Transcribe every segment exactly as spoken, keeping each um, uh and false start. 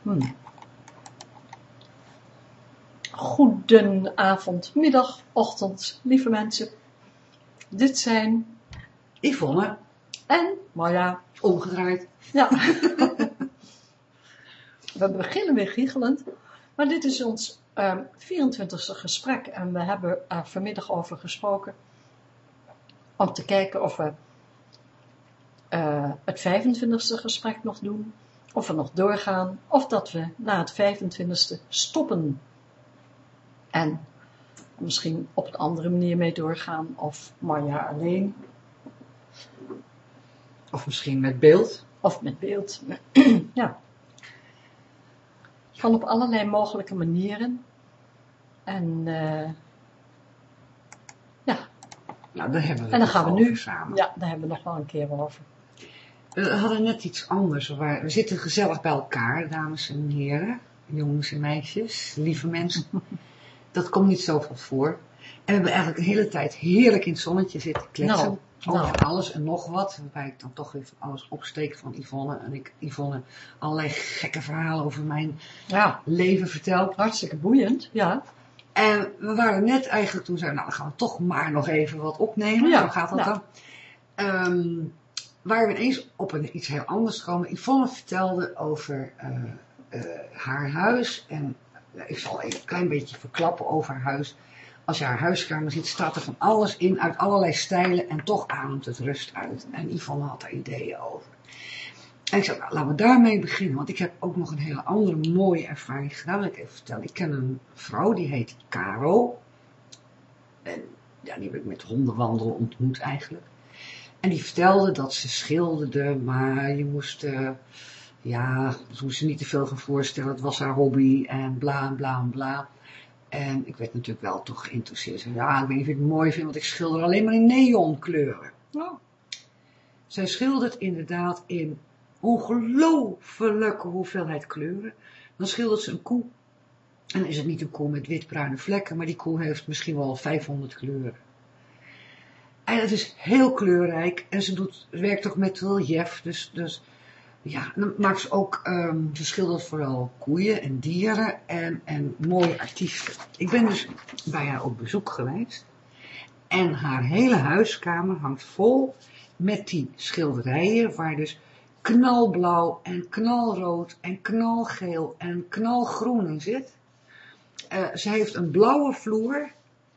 Hmm. Goedenavond, middag, ochtend, lieve mensen. Dit zijn Yvonne en Marja. Omgedraaid. Ja. We beginnen weer giechelend, maar dit is ons uh, vierentwintigste gesprek en we hebben er vanmiddag over gesproken om te kijken of we uh, het vijfentwintigste gesprek nog doen, of we nog doorgaan, of dat we na het vijfentwintigste stoppen en misschien op een andere manier mee doorgaan, of Marja alleen. Of misschien met beeld. Of met beeld. Ja. Kan op allerlei mogelijke manieren. En uh, ja. Nou, daar hebben we en dan het gaan we over nu samen. Ja, daar hebben we nog wel een keer over. We hadden net iets anders. Waar, we zitten gezellig bij elkaar, dames en heren. Jongens en meisjes, lieve mensen. Dat komt niet zoveel voor. En we hebben eigenlijk de hele tijd heerlijk in het zonnetje zitten kletsen. Nou, over nou. alles en nog wat. Waarbij ik dan toch weer van alles opsteek van Yvonne. En ik Yvonne allerlei gekke verhalen over mijn Ja. leven vertel. Hartstikke boeiend, ja. En we waren net eigenlijk toen zeiden, nou dan gaan we toch maar nog even wat opnemen. Ja, Zo gaat dat nou. dan. Um, waren we ineens op een, iets heel anders gekomen. Yvonne vertelde over uh, uh, haar huis. En uh, ik zal even een klein beetje verklappen over haar huis. Als je haar huiskamer ziet, staat er van alles in, uit allerlei stijlen. En toch ademt het rust uit. En Yvonne had daar ideeën over. En ik zei, nou, laten we daarmee beginnen. Want ik heb ook nog een hele andere mooie ervaring gedaan. Wil ik even vertellen. Ik ken een vrouw, die heet Caro. En ja, die heb ik met hondenwandelen ontmoet eigenlijk. En die vertelde dat ze schilderde, maar je moest, uh, ja, ze moest er niet te veel van voorstellen. Het was haar hobby en bla en bla en bla. En ik werd natuurlijk wel toch geïnteresseerd. Ja, ik weet niet of ik het mooi vind, want ik schilder alleen maar in neonkleuren. Oh. Zij schildert inderdaad in ongelofelijke hoeveelheid kleuren. Dan schildert ze een koe. En dan is het niet een koe met wit-bruine vlekken, maar die koe heeft misschien wel vijfhonderd kleuren. En het is heel kleurrijk en ze doet, werkt ook met relief. Dus, dus ja, dan maakt ze ook, um, ze schildert vooral koeien en dieren en, en mooie artiesten. Ik ben dus bij haar op bezoek geweest. En haar hele huiskamer hangt vol met die schilderijen waar dus knalblauw en knalrood en knalgeel en knalgroen in zit. Uh, ze heeft een blauwe vloer.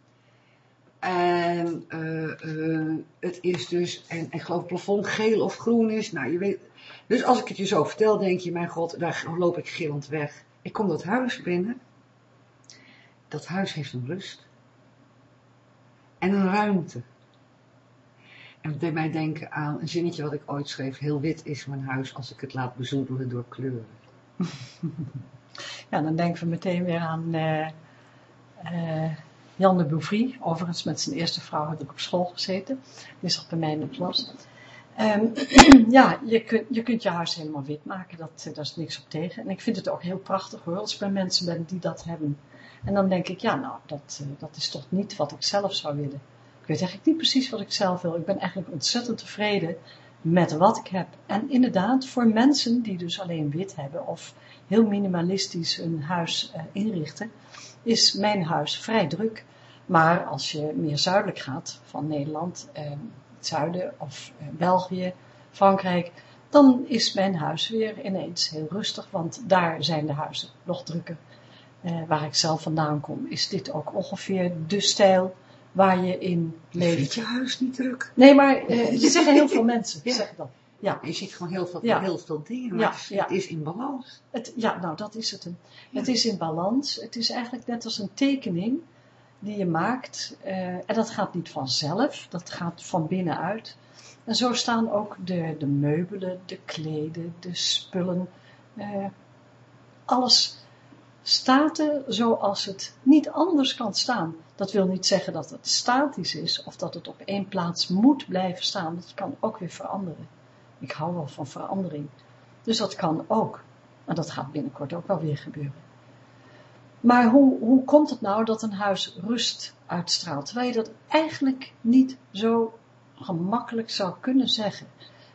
En uh, uh, het is dus, en ik geloof het plafond geel of groen is. Nou, je weet. Dus als ik het je zo vertel, denk je, mijn god, daar loop ik gillend weg. Ik kom dat huis binnen. Dat huis heeft een rust. En een ruimte. En dat deed mij denken aan een zinnetje wat ik ooit schreef. Heel wit is mijn huis als ik het laat bezoedelen door kleuren. Ja, dan denken we meteen weer aan uh, uh, Jan de Bouvry. Overigens met zijn eerste vrouw heb ik op school gezeten. Die zat bij mij in de klas. Um, ja, je, kun, je kunt je huis helemaal wit maken. Dat, daar is niks op tegen. En ik vind het ook heel prachtig hoor, als ik bij mensen ben die dat hebben. En dan denk ik, ja nou, dat, uh, dat is toch niet wat ik zelf zou willen. Ik weet eigenlijk niet precies wat ik zelf wil. Ik ben eigenlijk ontzettend tevreden met wat ik heb. En inderdaad, voor mensen die dus alleen wit hebben of heel minimalistisch hun huis uh, inrichten, is mijn huis vrij druk. Maar als je meer zuidelijk gaat van Nederland, uh, het zuiden of uh, België, Frankrijk, dan is mijn huis weer ineens heel rustig, want daar zijn de huizen nog drukker. Uh, waar ik zelf vandaan kom, is dit ook ongeveer de stijl waar je in leeft. Vind je huis niet druk? Nee, maar uh, je zeggen heel veel mensen, ja. zeggen dat. Ja. Je ziet gewoon heel veel, ja. heel veel dingen, maar ja, het, is, ja. het is in balans. Het, ja, nou dat is het. Een. Ja. Het is in balans. Het is eigenlijk net als een tekening die je maakt. Uh, en dat gaat niet vanzelf, dat gaat van binnenuit. En zo staan ook de, de meubelen, de kleden, de spullen. Uh, alles staat er zoals het niet anders kan staan. Dat wil niet zeggen dat het statisch is of dat het op één plaats moet blijven staan. Dat kan ook weer veranderen. Ik hou wel van verandering. Dus dat kan ook. En dat gaat binnenkort ook wel weer gebeuren. Maar hoe, hoe komt het nou dat een huis rust uitstraalt? Terwijl je dat eigenlijk niet zo gemakkelijk zou kunnen zeggen.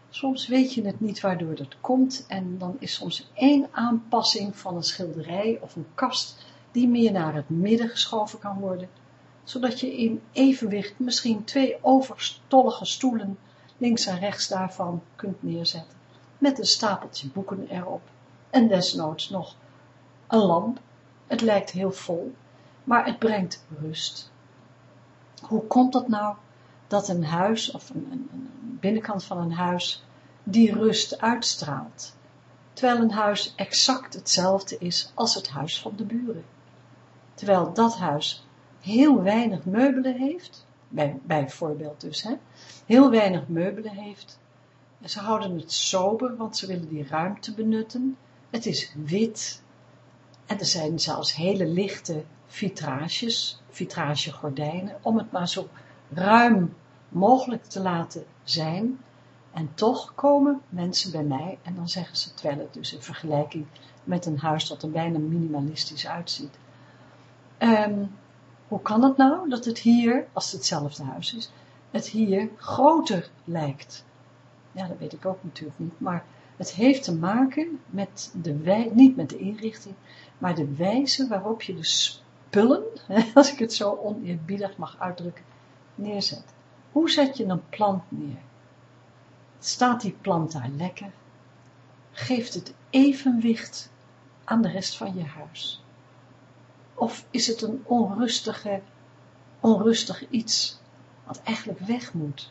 Soms weet je het niet waardoor dat komt en dan is soms één aanpassing van een schilderij of een kast die meer naar het midden geschoven kan worden, zodat je in evenwicht misschien twee overstollige stoelen links en rechts daarvan kunt neerzetten, met een stapeltje boeken erop en desnoods nog een lamp. Het lijkt heel vol, maar het brengt rust. Hoe komt dat nou dat een huis of een, een, een binnenkant van een huis die rust uitstraalt, terwijl een huis exact hetzelfde is als het huis van de buren? Terwijl dat huis heel weinig meubelen heeft, bij, bijvoorbeeld dus, hè, heel weinig meubelen heeft. En ze houden het sober, want ze willen die ruimte benutten. Het is wit. En er zijn zelfs hele lichte vitrages, vitragegordijnen, om het maar zo ruim mogelijk te laten zijn. En toch komen mensen bij mij en dan zeggen ze, terwijl het dus in vergelijking met een huis dat er bijna minimalistisch uitziet. Um, hoe kan het nou dat het hier, als het hetzelfde huis is, het hier groter lijkt? Ja, dat weet ik ook natuurlijk niet, maar het heeft te maken met de wij, niet met de inrichting, maar de wijze waarop je de spullen, als ik het zo oneerbiedig mag uitdrukken, neerzet. Hoe zet je een plant neer? Staat die plant daar lekker? Geeft het evenwicht aan de rest van je huis? Of is het een onrustige, onrustig iets, wat eigenlijk weg moet?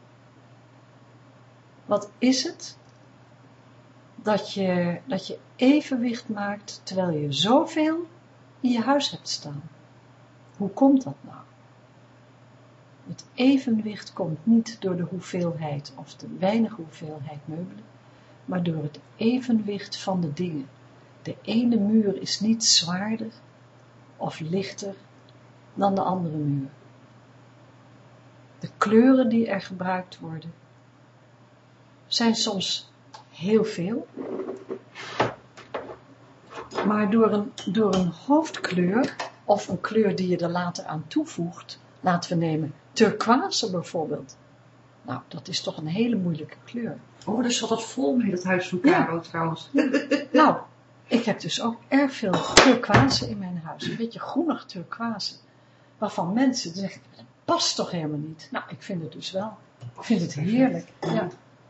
Wat is het dat je, dat je evenwicht maakt, terwijl je zoveel in je huis hebt staan? Hoe komt dat nou? Het evenwicht komt niet door de hoeveelheid of de weinige hoeveelheid meubelen, maar door het evenwicht van de dingen. De ene muur is niet zwaarder of lichter dan de andere muur. De kleuren die er gebruikt worden, zijn soms heel veel, maar door een, door een hoofdkleur, of een kleur die je er later aan toevoegt, laten we nemen turquoise bijvoorbeeld. Nou, dat is toch een hele moeilijke kleur. Oh, dus zat dat vol mee, dat huis van Caro, ja. Trouwens. Nou, ik heb dus ook erg veel turquoise in mijn huis. Een beetje groenig turquoise. Waarvan mensen zeggen, dat past toch helemaal niet? Nou, ik vind het dus wel. Ik vind het heerlijk. Ja.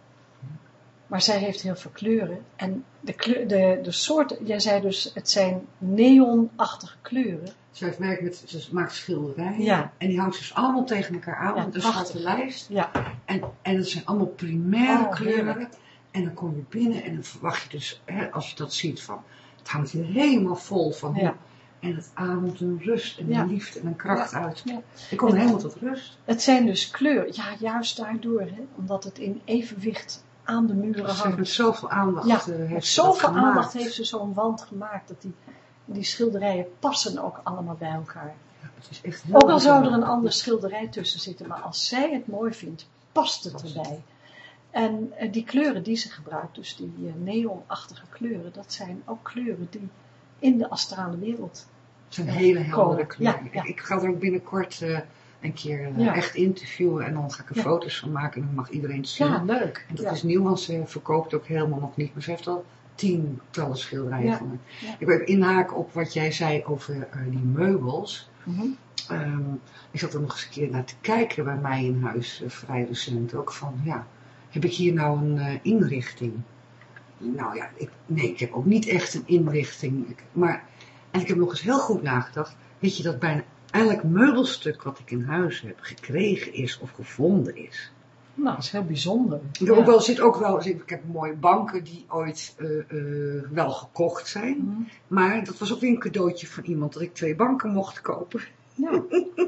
Maar zij heeft heel veel kleuren. En de, kleur, de, de soorten, jij zei dus, het zijn neonachtige kleuren. Zij heeft werk met, ze maakt schilderijen. Ja. En die hangt dus allemaal tegen elkaar aan. Ja, met een zwarte lijst. Ja. En, en dat zijn allemaal primaire oh, kleuren. Heerlijk. En dan kom je binnen en dan verwacht je dus, hè, als je dat ziet, van, het hangt hier helemaal vol van. Ja. En het ademt een rust en een ja. liefde en een kracht ja. uit. Ja. Ik kom helemaal tot rust. Het zijn dus kleuren, ja, juist daardoor, hè, omdat het in evenwicht aan de muren hangt. Ze heeft met zoveel aandacht ja, uh, heeft met ze zoveel dat aandacht heeft ze zo'n wand gemaakt, dat die, die schilderijen passen ook allemaal bij elkaar. Ja, het is echt heel ook al zou er een ander schilderij tussen zitten, maar als zij het mooi vindt, past het erbij. En uh, die kleuren die ze gebruikt, dus die uh, neonachtige kleuren, dat zijn ook kleuren die in de astrale wereld Het zijn hele heldere kleuren. Ja, ja. Ik, ik ga er ook binnenkort uh, een keer uh, ja. echt interviewen en dan ga ik er ja. foto's van maken en dan mag iedereen het zien. Ja, leuk. En dat ja. is nieuw, want ze verkoopt ook helemaal nog niet, maar ze heeft al tientallen schilderijen ja. gemaakt. Ja. Ik wil even inhaken op wat jij zei over uh, die meubels. Mm-hmm. Um, ik zat er nog eens een keer naar te kijken bij mij in huis, uh, vrij recent ook, van ja, heb ik hier nou een uh, inrichting? Nou ja, ik, nee, ik heb ook niet echt een inrichting, ik, maar, en ik heb nog eens heel goed nagedacht, weet je dat bijna elk meubelstuk wat ik in huis heb gekregen is of gevonden is. Nou, dat is heel bijzonder. Er ja. ook wel, zit ook wel, ik heb mooie banken die ooit uh, uh, wel gekocht zijn, mm-hmm. maar dat was ook weer een cadeautje van iemand dat ik twee banken mocht kopen. Ja. Ja.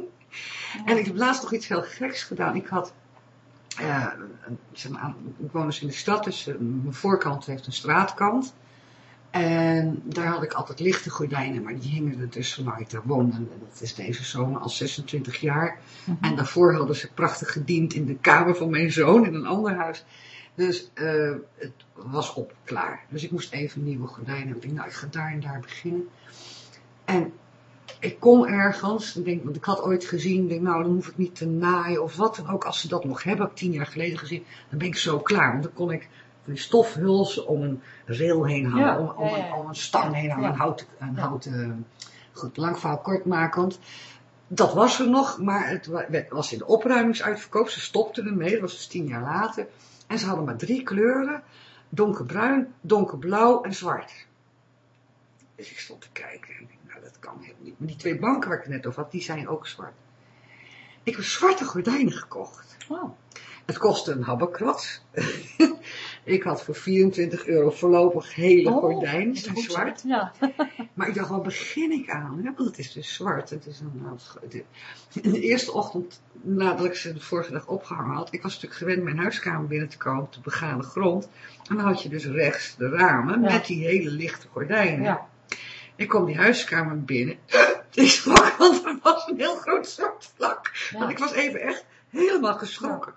En ik heb laatst nog iets heel geks gedaan. Ik had, uh, zeg maar, ik woon dus in de stad, dus uh, mijn voorkant heeft een straatkant. En daar had ik altijd lichte gordijnen, maar die hingen er dus waar ik daar woonde. En dat is deze zomer al zesentwintig jaar. Mm-hmm. En daarvoor hadden ze prachtig gediend in de kamer van mijn zoon in een ander huis. Dus uh, het was op, klaar. Dus ik moest even nieuwe gordijnen hebben. Ik dacht, nou, ik ga daar en daar beginnen. En ik kon ergens, ik denk, want ik had ooit gezien, ik denk, nou dan hoef ik niet te naaien of wat dan ook. Als ze dat nog hebben, heb ik tien jaar geleden gezien, dan ben ik zo klaar. Want dan kon ik van die stofhulsen om een rail heen hangen, Ja, om, om, ja, ja, een, ja. om een stang heen hangen, Ja. een houten, een Ja. houten, goed, lang verhaal kort makend. Dat was er nog, maar het wa- werd- was in de opruimingsuitverkoop. Ze stopten ermee, dat was dus tien jaar later. En ze hadden maar drie kleuren, donkerbruin, donkerblauw en zwart. Dus ik stond te kijken en ik dacht, nou dat kan helemaal niet. Maar die twee banken waar ik het net over had, die zijn ook zwart. Ik heb zwarte gordijnen gekocht. Oh. Het kostte een habbekrats. Ik had voor vierentwintig euro voorlopig hele Oh, gordijnen, is zijn goed, zwart. Ja. Maar ik dacht, wat begin ik aan? Ja, want het is dus zwart. Het is een, nou, het- in de eerste ochtend, nadat ik ze de vorige dag opgehangen had, ik was natuurlijk gewend mijn huiskamer binnen te komen, op de begane grond. En dan had je dus rechts de ramen Ja. met die hele lichte gordijnen. Ja. Ik kwam die huiskamer binnen. Ik schrok, want er was een heel groot zwart vlak. Ja. Want ik was even echt helemaal geschrokken.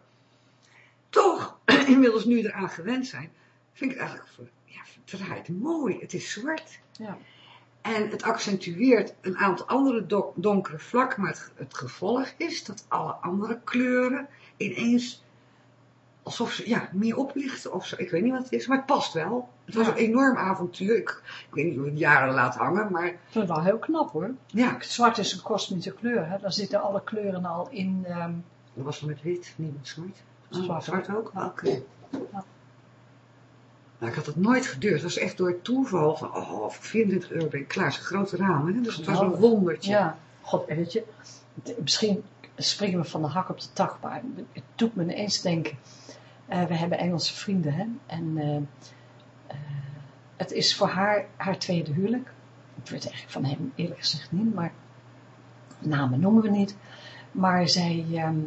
Toch, inmiddels nu eraan gewend zijn, vind ik het eigenlijk ver- ja, verdraaid mooi. Het is zwart. Ja. En het accentueert een aantal andere do- donkere vlakken. Maar het, het gevolg is dat alle andere kleuren ineens alsof ze ja, meer oplichten of zo. Ik weet niet wat het is, maar het past wel. Het was Ja. een enorm avontuur. Ik, ik weet niet hoe ik het jaren laat hangen, maar Ik vind het wel heel knap hoor. ja, Zwart is een kosmische kleur. Hè? Daar zitten alle kleuren al in. ehm, dat was met wit, niet met zwart. Oh, Zwart zwart ook? Ja. Oké. Ja. Nou, ik had het nooit gedurfd. Het was echt door het toeval van, oh, voor vierentwintig euro ben ik klaar. Het is een grote ramen, hè? Dus het was een Geweldig. wondertje. Ja, god weet je. het- Misschien springen we van de hak op de tak, maar het doet me ineens denken. Eh, we hebben Engelse vrienden, hè. En eh, eh, het is voor haar haar tweede huwelijk. Ik weet eigenlijk van hem eerlijk gezegd niet, maar namen noemen we niet. Maar zij, ehm,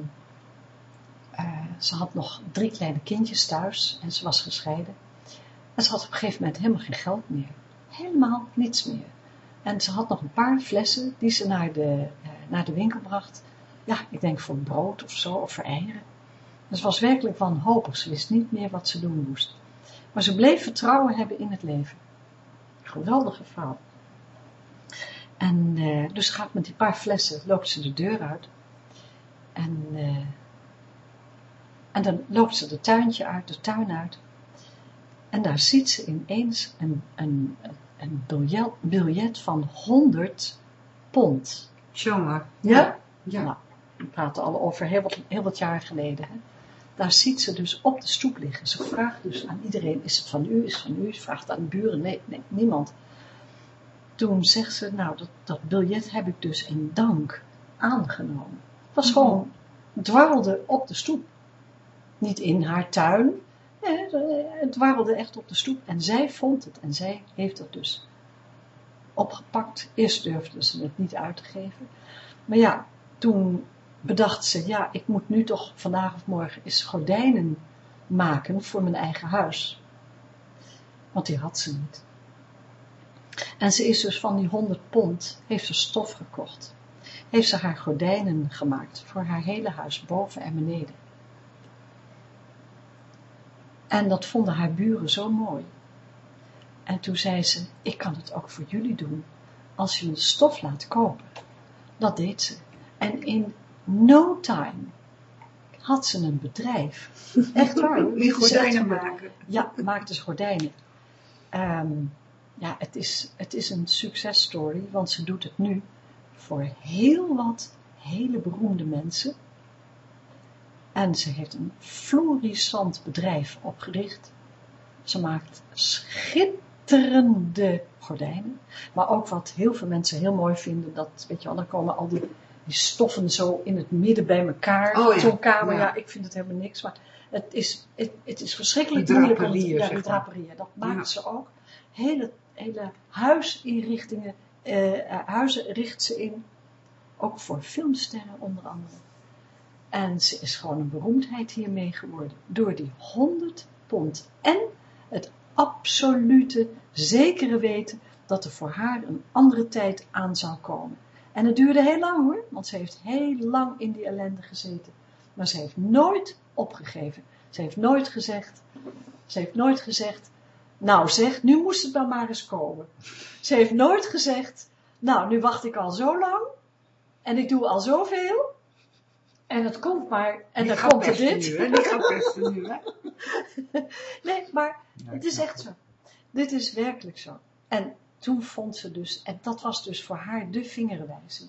eh, ze had nog drie kleine kindjes thuis en ze was gescheiden. En ze had op een gegeven moment helemaal geen geld meer. Helemaal niets meer. En ze had nog een paar flessen die ze naar de, eh, naar de winkel bracht. Ja, ik denk voor brood of zo, of voor eieren. Dus ze was werkelijk wanhopig. Ze wist niet meer wat ze doen moest. Maar ze bleef vertrouwen hebben in het leven. Geweldige vrouw. En eh, dus gaat met die paar flessen, loopt ze de deur uit. En, eh, en dan loopt ze de tuintje uit, de tuin uit. En daar ziet ze ineens een, een, een biljet, biljet van honderd pond. Zomaar. Ja? Ja. Nou, we praten al over heel wat, heel wat jaar geleden. Hè? Daar ziet ze dus op de stoep liggen. Ze vraagt dus aan iedereen, is het van u, is het van u? Ze vraagt aan de buren, nee, nee, niemand. Toen zegt ze, nou, dat, dat biljet heb ik dus in dank aangenomen. Het was gewoon, dwarrelde op de stoep. Niet in haar tuin, nee, het dwarrelde echt op de stoep. En zij vond het en zij heeft het dus opgepakt. Eerst durfde ze het niet uit te geven. Maar ja, toen bedacht ze, ja, ik moet nu toch vandaag of morgen eens gordijnen maken voor mijn eigen huis. Want die had ze niet. En ze is dus van die honderd pond, heeft ze stof gekocht. Heeft ze haar gordijnen gemaakt voor haar hele huis, boven en beneden. En dat vonden haar buren zo mooi. En toen zei ze, ik kan het ook voor jullie doen, als je me de stof laat kopen. Dat deed ze. En in no time had ze een bedrijf. Echt waar. hoor. Die Het is echt gordijnen gebeurd. maken. Ja, maakte ze gordijnen. Um, ja, het is, het is een successtory, want ze doet het nu voor heel wat hele beroemde mensen. En ze heeft een florissant bedrijf opgericht. Ze maakt schitterende gordijnen. Maar ook wat heel veel mensen heel mooi vinden, dat, weet je wel, dan komen al die, die stoffen zo in het midden bij elkaar. Oh ja, Zo'n kamer, ja. ja. ik vind het helemaal niks, maar het is, het, het is verschrikkelijk Die moeilijk. om te- draperieën, Ja, zeg die maar. draperieën, dat maakt Ja. ze ook. Hele, hele huisinrichtingen, eh, huizen richt ze in. Ook voor filmsterren onder andere. En ze is gewoon een beroemdheid hiermee geworden. Door die honderd pond. En het absolute zekere weten dat er voor haar een andere tijd aan zou komen. En het duurde heel lang hoor. Want ze heeft heel lang in die ellende gezeten. Maar ze heeft nooit opgegeven. Ze heeft nooit gezegd. Ze heeft nooit gezegd. Nou zeg, nu moest het dan maar eens komen. Ze heeft nooit gezegd. nou, nu wacht ik al zo lang. En ik doe al zoveel. En het komt maar, en dan komt er dit. Nu, hè? Die gaat pesten nu, hè? Nee, maar het is echt zo. Dit is werkelijk zo. En toen vond ze dus, en dat was dus voor haar de vingerwijzing.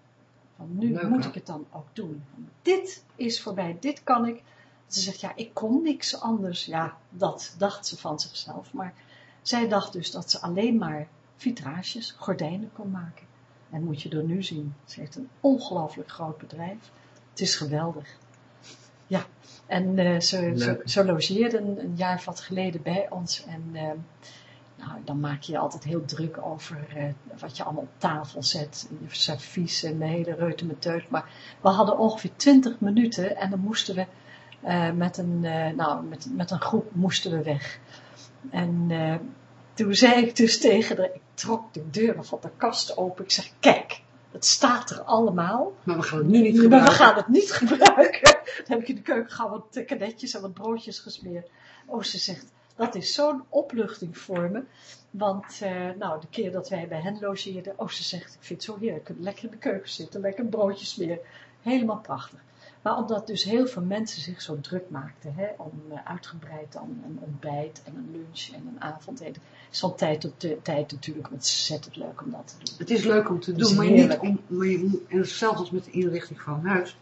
Van nu Leuk, moet hè? ik het dan ook doen. Dit is voorbij, dit kan ik. Ze zegt, ja, ik kon niks anders. Ja, dat dacht ze van zichzelf. Maar zij dacht dus dat ze alleen maar vitrages, gordijnen kon maken. En moet je er nu zien. Ze heeft een ongelooflijk groot bedrijf. Het is geweldig. Ja, en uh, ze, ze, ze logeerde een, een jaar of wat geleden bij ons. En uh, nou, dan maak je je altijd heel druk over uh, wat je allemaal op tafel zet. Je servies en de hele reutemeteut. Maar we hadden ongeveer twintig minuten en dan moesten we uh, met, een, uh, nou, met, met een groep moesten we weg. En uh, toen zei ik dus tegen haar, ik trok de deuren van de kast open. Ik zeg, kijk, het staat er allemaal. Maar we gaan het nu niet Maar gebruiken. we gaan het niet gebruiken. Dan heb ik in de keuken gauw wat kadetjes en wat broodjes gesmeerd. Oh, ze zegt, dat is zo'n opluchting voor me. Want, uh, nou, de keer dat wij bij hen logeerden. Oh, ze zegt, ik vind het zo heerlijk. Ik kan lekker in de keuken zitten, lekker een broodje smeren. Helemaal prachtig. Maar omdat dus heel veel mensen zich zo druk maakten, hè, om uh, uitgebreid dan een ontbijt en een lunch en een avondeten. Is van tijd tot uh, tijd natuurlijk ontzettend leuk om dat te doen. Het is leuk om te Het is doen, maar niet heerlijk. om, maar je moet, en hetzelfde als met de inrichting van huis.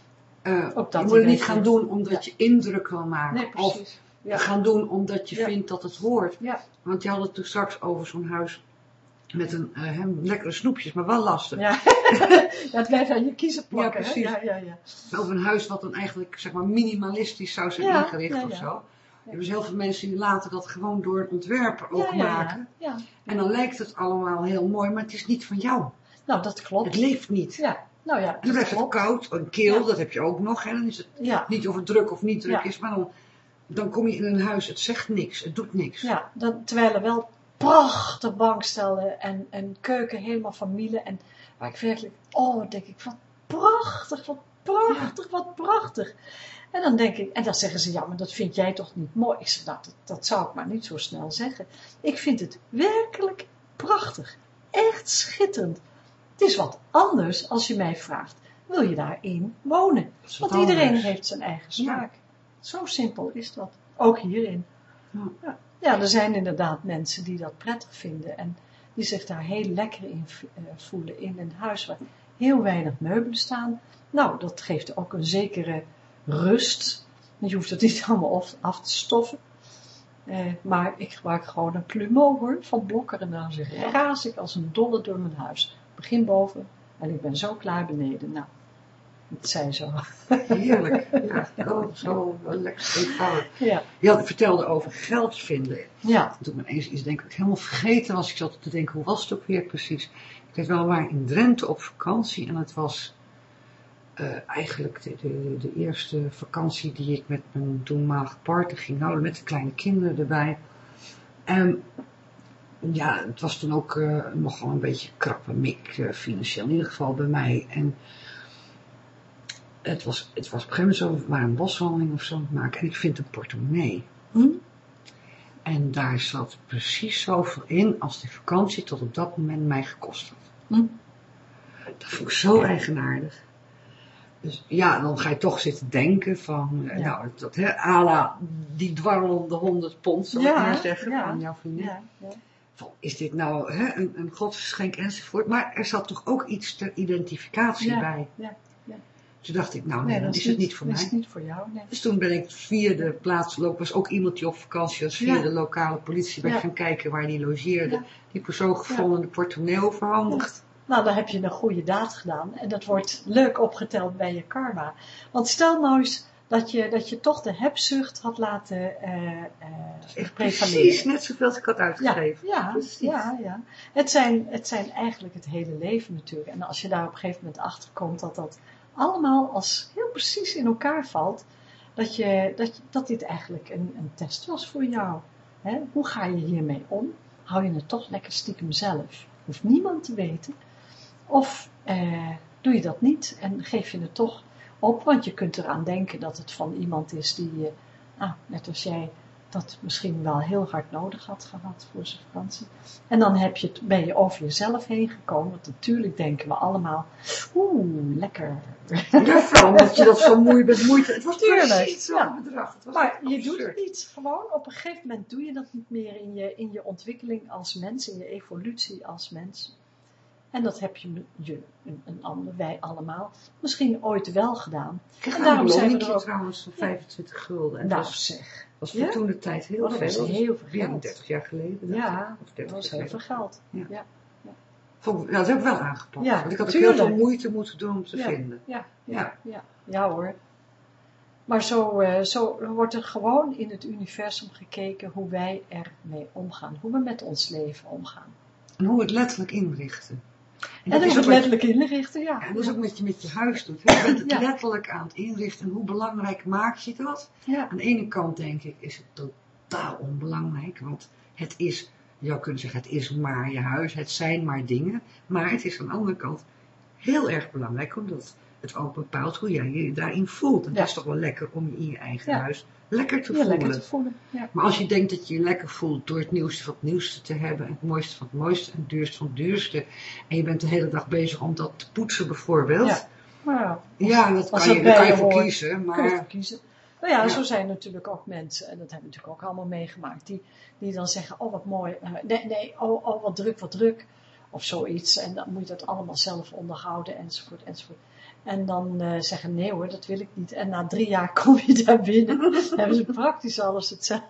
Uh, Ook dat je moet het weet niet je. gaan doen omdat Ja. je indruk wil maken. Nee, of precies. Ja. gaan doen omdat je Ja. vindt dat het hoort. Ja. Want je had het toen straks over zo'n huis met een uh, hem, lekkere snoepjes, maar wel lastig. Ja. Ja, het blijft aan je kiezen plakken. Ja, precies. Hè? Ja, ja, ja. Over een huis wat dan eigenlijk zeg maar minimalistisch zou zijn Ja, ingericht ja, of ja. zo. Er hebben dus heel veel mensen die laten dat gewoon door een ontwerper ook ja, ja, maken. Ja, ja. En dan lijkt het allemaal heel mooi, maar het is niet van jou. Nou, dat klopt. Het leeft niet. Ja, nou ja, En dan blijft het klopt. koud, een keel, Ja. dat heb je ook nog. En dan is het Ja, niet of het druk of niet druk Ja. is, maar dan, dan kom je in een huis, het zegt niks, het doet niks. ja dan, terwijl er wel prachtig bankstellen en, en keuken helemaal van Miele. En waar ik werkelijk, oh, denk ik, wat prachtig, wat prachtig, wat prachtig. En dan denk ik, en dan zeggen ze, ja, maar dat vind jij toch niet mooi? Ik zeg, nou, dat, dat zou ik maar niet zo snel zeggen. Ik vind het werkelijk prachtig. Echt schitterend. Het is wat anders als je mij vraagt, wil je daarin wonen? Dat is wat Want iedereen anders. heeft zijn eigen smaak. Zo simpel is dat. Ook hierin. Ja. Ja. Ja, er zijn inderdaad mensen die dat prettig vinden. En die zich daar heel lekker in uh, voelen. In een huis waar heel weinig meubelen staan. Nou, dat geeft ook een zekere rust. Je hoeft het niet allemaal af, af te stoffen. Uh, maar ik gebruik gewoon een plumeau hoor, van Blokker. En dan raas ik als een dolle door mijn huis. Begin boven en ik ben zo klaar beneden. Nou, het zei zo. Heerlijk. Ja, oh, zo wel lekker eenvoudig. Ja. Je had, vertelde over geld vinden. Ja. Toen me eens iets denk ik helemaal vergeten was. Ik zat te denken, hoe was het ook weer precies? Ik weet wel, we waren in Drenthe op vakantie en het was uh, eigenlijk de, de, de eerste vakantie die ik met mijn toenmalige partner ging houden, met de kleine kinderen erbij. En ja, het was toen ook uh, nogal een beetje krappe mik uh, financieel, in ieder geval bij mij. En het was, het was op een gegeven moment zo, we waren een boswandeling of zo aan het maken en ik vind een portemonnee. Hm? En daar zat precies zoveel in als die vakantie tot op dat moment mij gekost had. Hm? Dat vond ik zo eigenaardig. Dus ja, dan ga je toch zitten denken van, Ja. nou, dat hè, à la die dwarrelende honderd pond, zal ik Ja, maar zeggen, ja. van jouw vriendin. Ja, ja. Van, is dit nou hè, een, een godsgeschenk enzovoort. Maar er zat toch ook iets ter identificatie Ja, bij. ja, ja. Toen dacht ik, nou nee, Nee, dan dat is het niet voor dat mij. is niet voor jou, nee. Dus toen ben ik via de plaatsloop, was ook iemand die op vakantie was, via Ja. de lokale politie, ben Ja. gaan kijken waar die logeerde. Ja. Die persoon gevonden, de portemonnee overhandigd. Nou, dan heb je een goede daad gedaan en dat wordt leuk opgeteld bij je karma. Want stel nou eens dat je, dat je toch de hebzucht had laten uh, uh, Echt prevaleren. precies net zoveel als ik had Ja, uitgegeven. ja, Precies. ja, ja. Het zijn, het zijn eigenlijk het hele leven natuurlijk. En als je daar op een gegeven moment achter komt dat dat allemaal als heel precies in elkaar valt, dat, je, dat, je, dat dit eigenlijk een, een test was voor jou. Hè? Hoe ga je hiermee om? Hou je het toch lekker stiekem zelf? Hoeft niemand te weten. Of eh, doe je dat niet en geef je het toch op, want je kunt eraan denken dat het van iemand is die, uh, ah, net als jij, dat misschien wel heel hard nodig had gehad voor zijn vakantie. En dan heb je het, ben je over jezelf heen gekomen, want natuurlijk denken we allemaal, oeh, lekker. Ja, vooral omdat je dat zo moeilijk met moeite, het was Tuurlijk, precies zo'n ja. bedrag. Het was Maar je absurd. doet het niet, gewoon op een gegeven moment doe je dat niet meer in je, in je ontwikkeling als mens, in je evolutie als mens. En dat heb je, je een, een ander, wij allemaal, misschien ooit wel gedaan. Ik kreeg En een daarom zijn we er beloningje ook. trouwens van vijfentwintig gulden. En Nou dat was, zeg, was voor Ja? toen de tijd heel Oh, dat veel. was Dat is heel veel meer dan geld. dertig jaar geleden. dacht Ja, ik. Of dat dertig was jaar heel veel geleden. geld. Ja. Ja, Vond ik- ja, dat heb ik wel aangepakt. Ja, want ik had ook tuurlijk. heel veel moeite moeten doen om te ja, vinden. ja, Ja. ja, ja, ja hoor. Maar zo, uh, zo wordt er gewoon in het universum gekeken hoe wij ermee omgaan. Hoe we met ons leven omgaan. En hoe we het letterlijk inrichten. En, en hoe we het letterlijk inrichten, ja. En dat is ook wat je met je huis doet. Je bent het Ja. letterlijk aan het inrichten. En hoe belangrijk maak je dat? Ja. Aan de ene kant denk ik is het totaal onbelangrijk. Want het is, je zou kunnen zeggen, het is maar je huis. Het zijn maar dingen. Maar het is aan de andere kant heel erg belangrijk. Omdat het ook bepaalt hoe jij je daarin voelt. En Ja. het is toch wel lekker om je in je eigen Ja. huis lekker te Ja, voelen. lekker te voelen. Ja. Maar als je denkt dat je je lekker voelt door het nieuwste van het nieuwste te hebben, en het mooiste van het mooiste en het duurste van het duurste, en je bent de hele dag bezig om dat te poetsen bijvoorbeeld, Ja, maar ja, dat als kan je, dat daar kan bij je je voor hoort, kiezen, kun je maar ervoor kiezen. Nou ja, Ja. zo zijn natuurlijk ook mensen, en dat hebben we natuurlijk ook allemaal meegemaakt, die, die dan zeggen, oh wat mooi, uh, nee, nee, oh, oh wat druk, wat druk, of zoiets, en dan moet je dat allemaal zelf onderhouden, enzovoort, enzovoort. En dan uh, zeggen, nee hoor, dat wil ik niet. En na drie jaar kom je daar binnen. Dan hebben ze praktisch alles hetzelfde.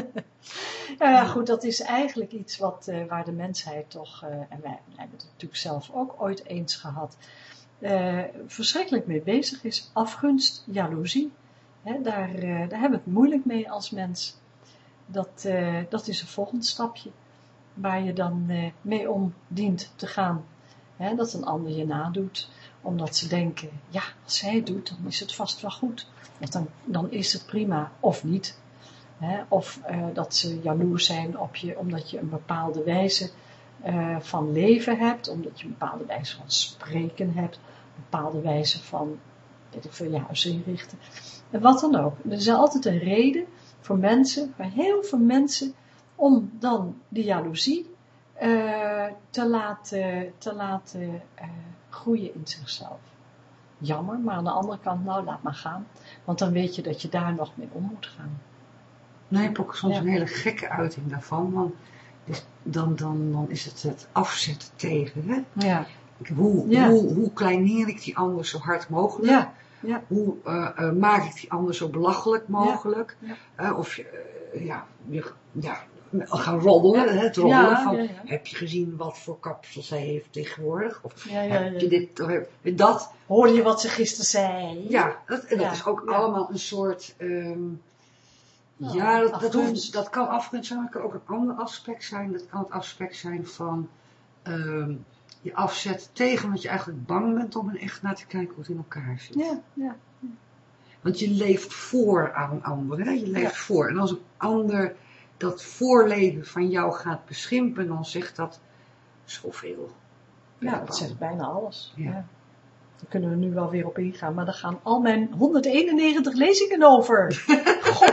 Nou ja, goed, dat is eigenlijk iets wat, uh, waar de mensheid toch, uh, en wij, wij hebben het natuurlijk zelf ook ooit eens gehad, uh, verschrikkelijk mee bezig is. Afgunst, jaloezie. Hè, daar, uh, daar hebben we het moeilijk mee als mens. Dat, uh, dat is een volgend stapje. Waar je dan uh, mee om dient te gaan. Hè, dat een ander je nadoet. Omdat ze denken, ja, als zij het doet, dan is het vast wel goed. Want dan, dan is het prima, of niet. Hè, of uh, dat ze jaloers zijn op je, omdat je een bepaalde wijze uh, van leven hebt. Omdat je een bepaalde wijze van spreken hebt. Een bepaalde wijze van, weet ik veel, je huis inrichten. En wat dan ook. Er is altijd een reden voor mensen, voor heel veel mensen, om dan die jaloezie uh, te laten, te laten uh, groeien in zichzelf. Jammer, maar aan de andere kant, nou laat maar gaan. Want dan weet je dat je daar nog mee om moet gaan. nou, je hebt ook soms Ja. een hele gekke uiting daarvan, want dus dan, dan, dan is het het afzetten tegen, hè? Ja. Hoe, Ja. hoe, hoe kleineer ik die ander zo hard mogelijk? Ja. Ja. Hoe uh, uh, maak ik die ander zo belachelijk mogelijk? Ja. Uh, of je, uh, ja, je, ja, gaan roddelen, hè, het roddelen Ja, van, ja, ja. heb je gezien wat voor kapsel zij heeft tegenwoordig? Of Ja, ja, heb ja. je dit, of heb je dat? Hoorde je wat ze gisteren zei? Ja, dat, en dat Ja, is ook ja. allemaal een soort, um, Oh, ja, dat, dat, afgunst. hoeft, dat kan afgunst zijn, maar het kan ook een ander aspect zijn. Dat kan het aspect zijn van um, je afzet tegen wat je eigenlijk bang bent om er echt naar te kijken hoe het in elkaar zit. Ja, ja. Want je leeft voor aan een ander, hè? Je leeft Ja. voor. En als een ander dat voorleven van jou gaat beschimpen, dan zegt dat zoveel. Ja, dat zegt bijna alles. Ja. Ja. Daar kunnen we nu wel weer op ingaan, maar daar gaan al mijn honderdeenennegentig lezingen over. God.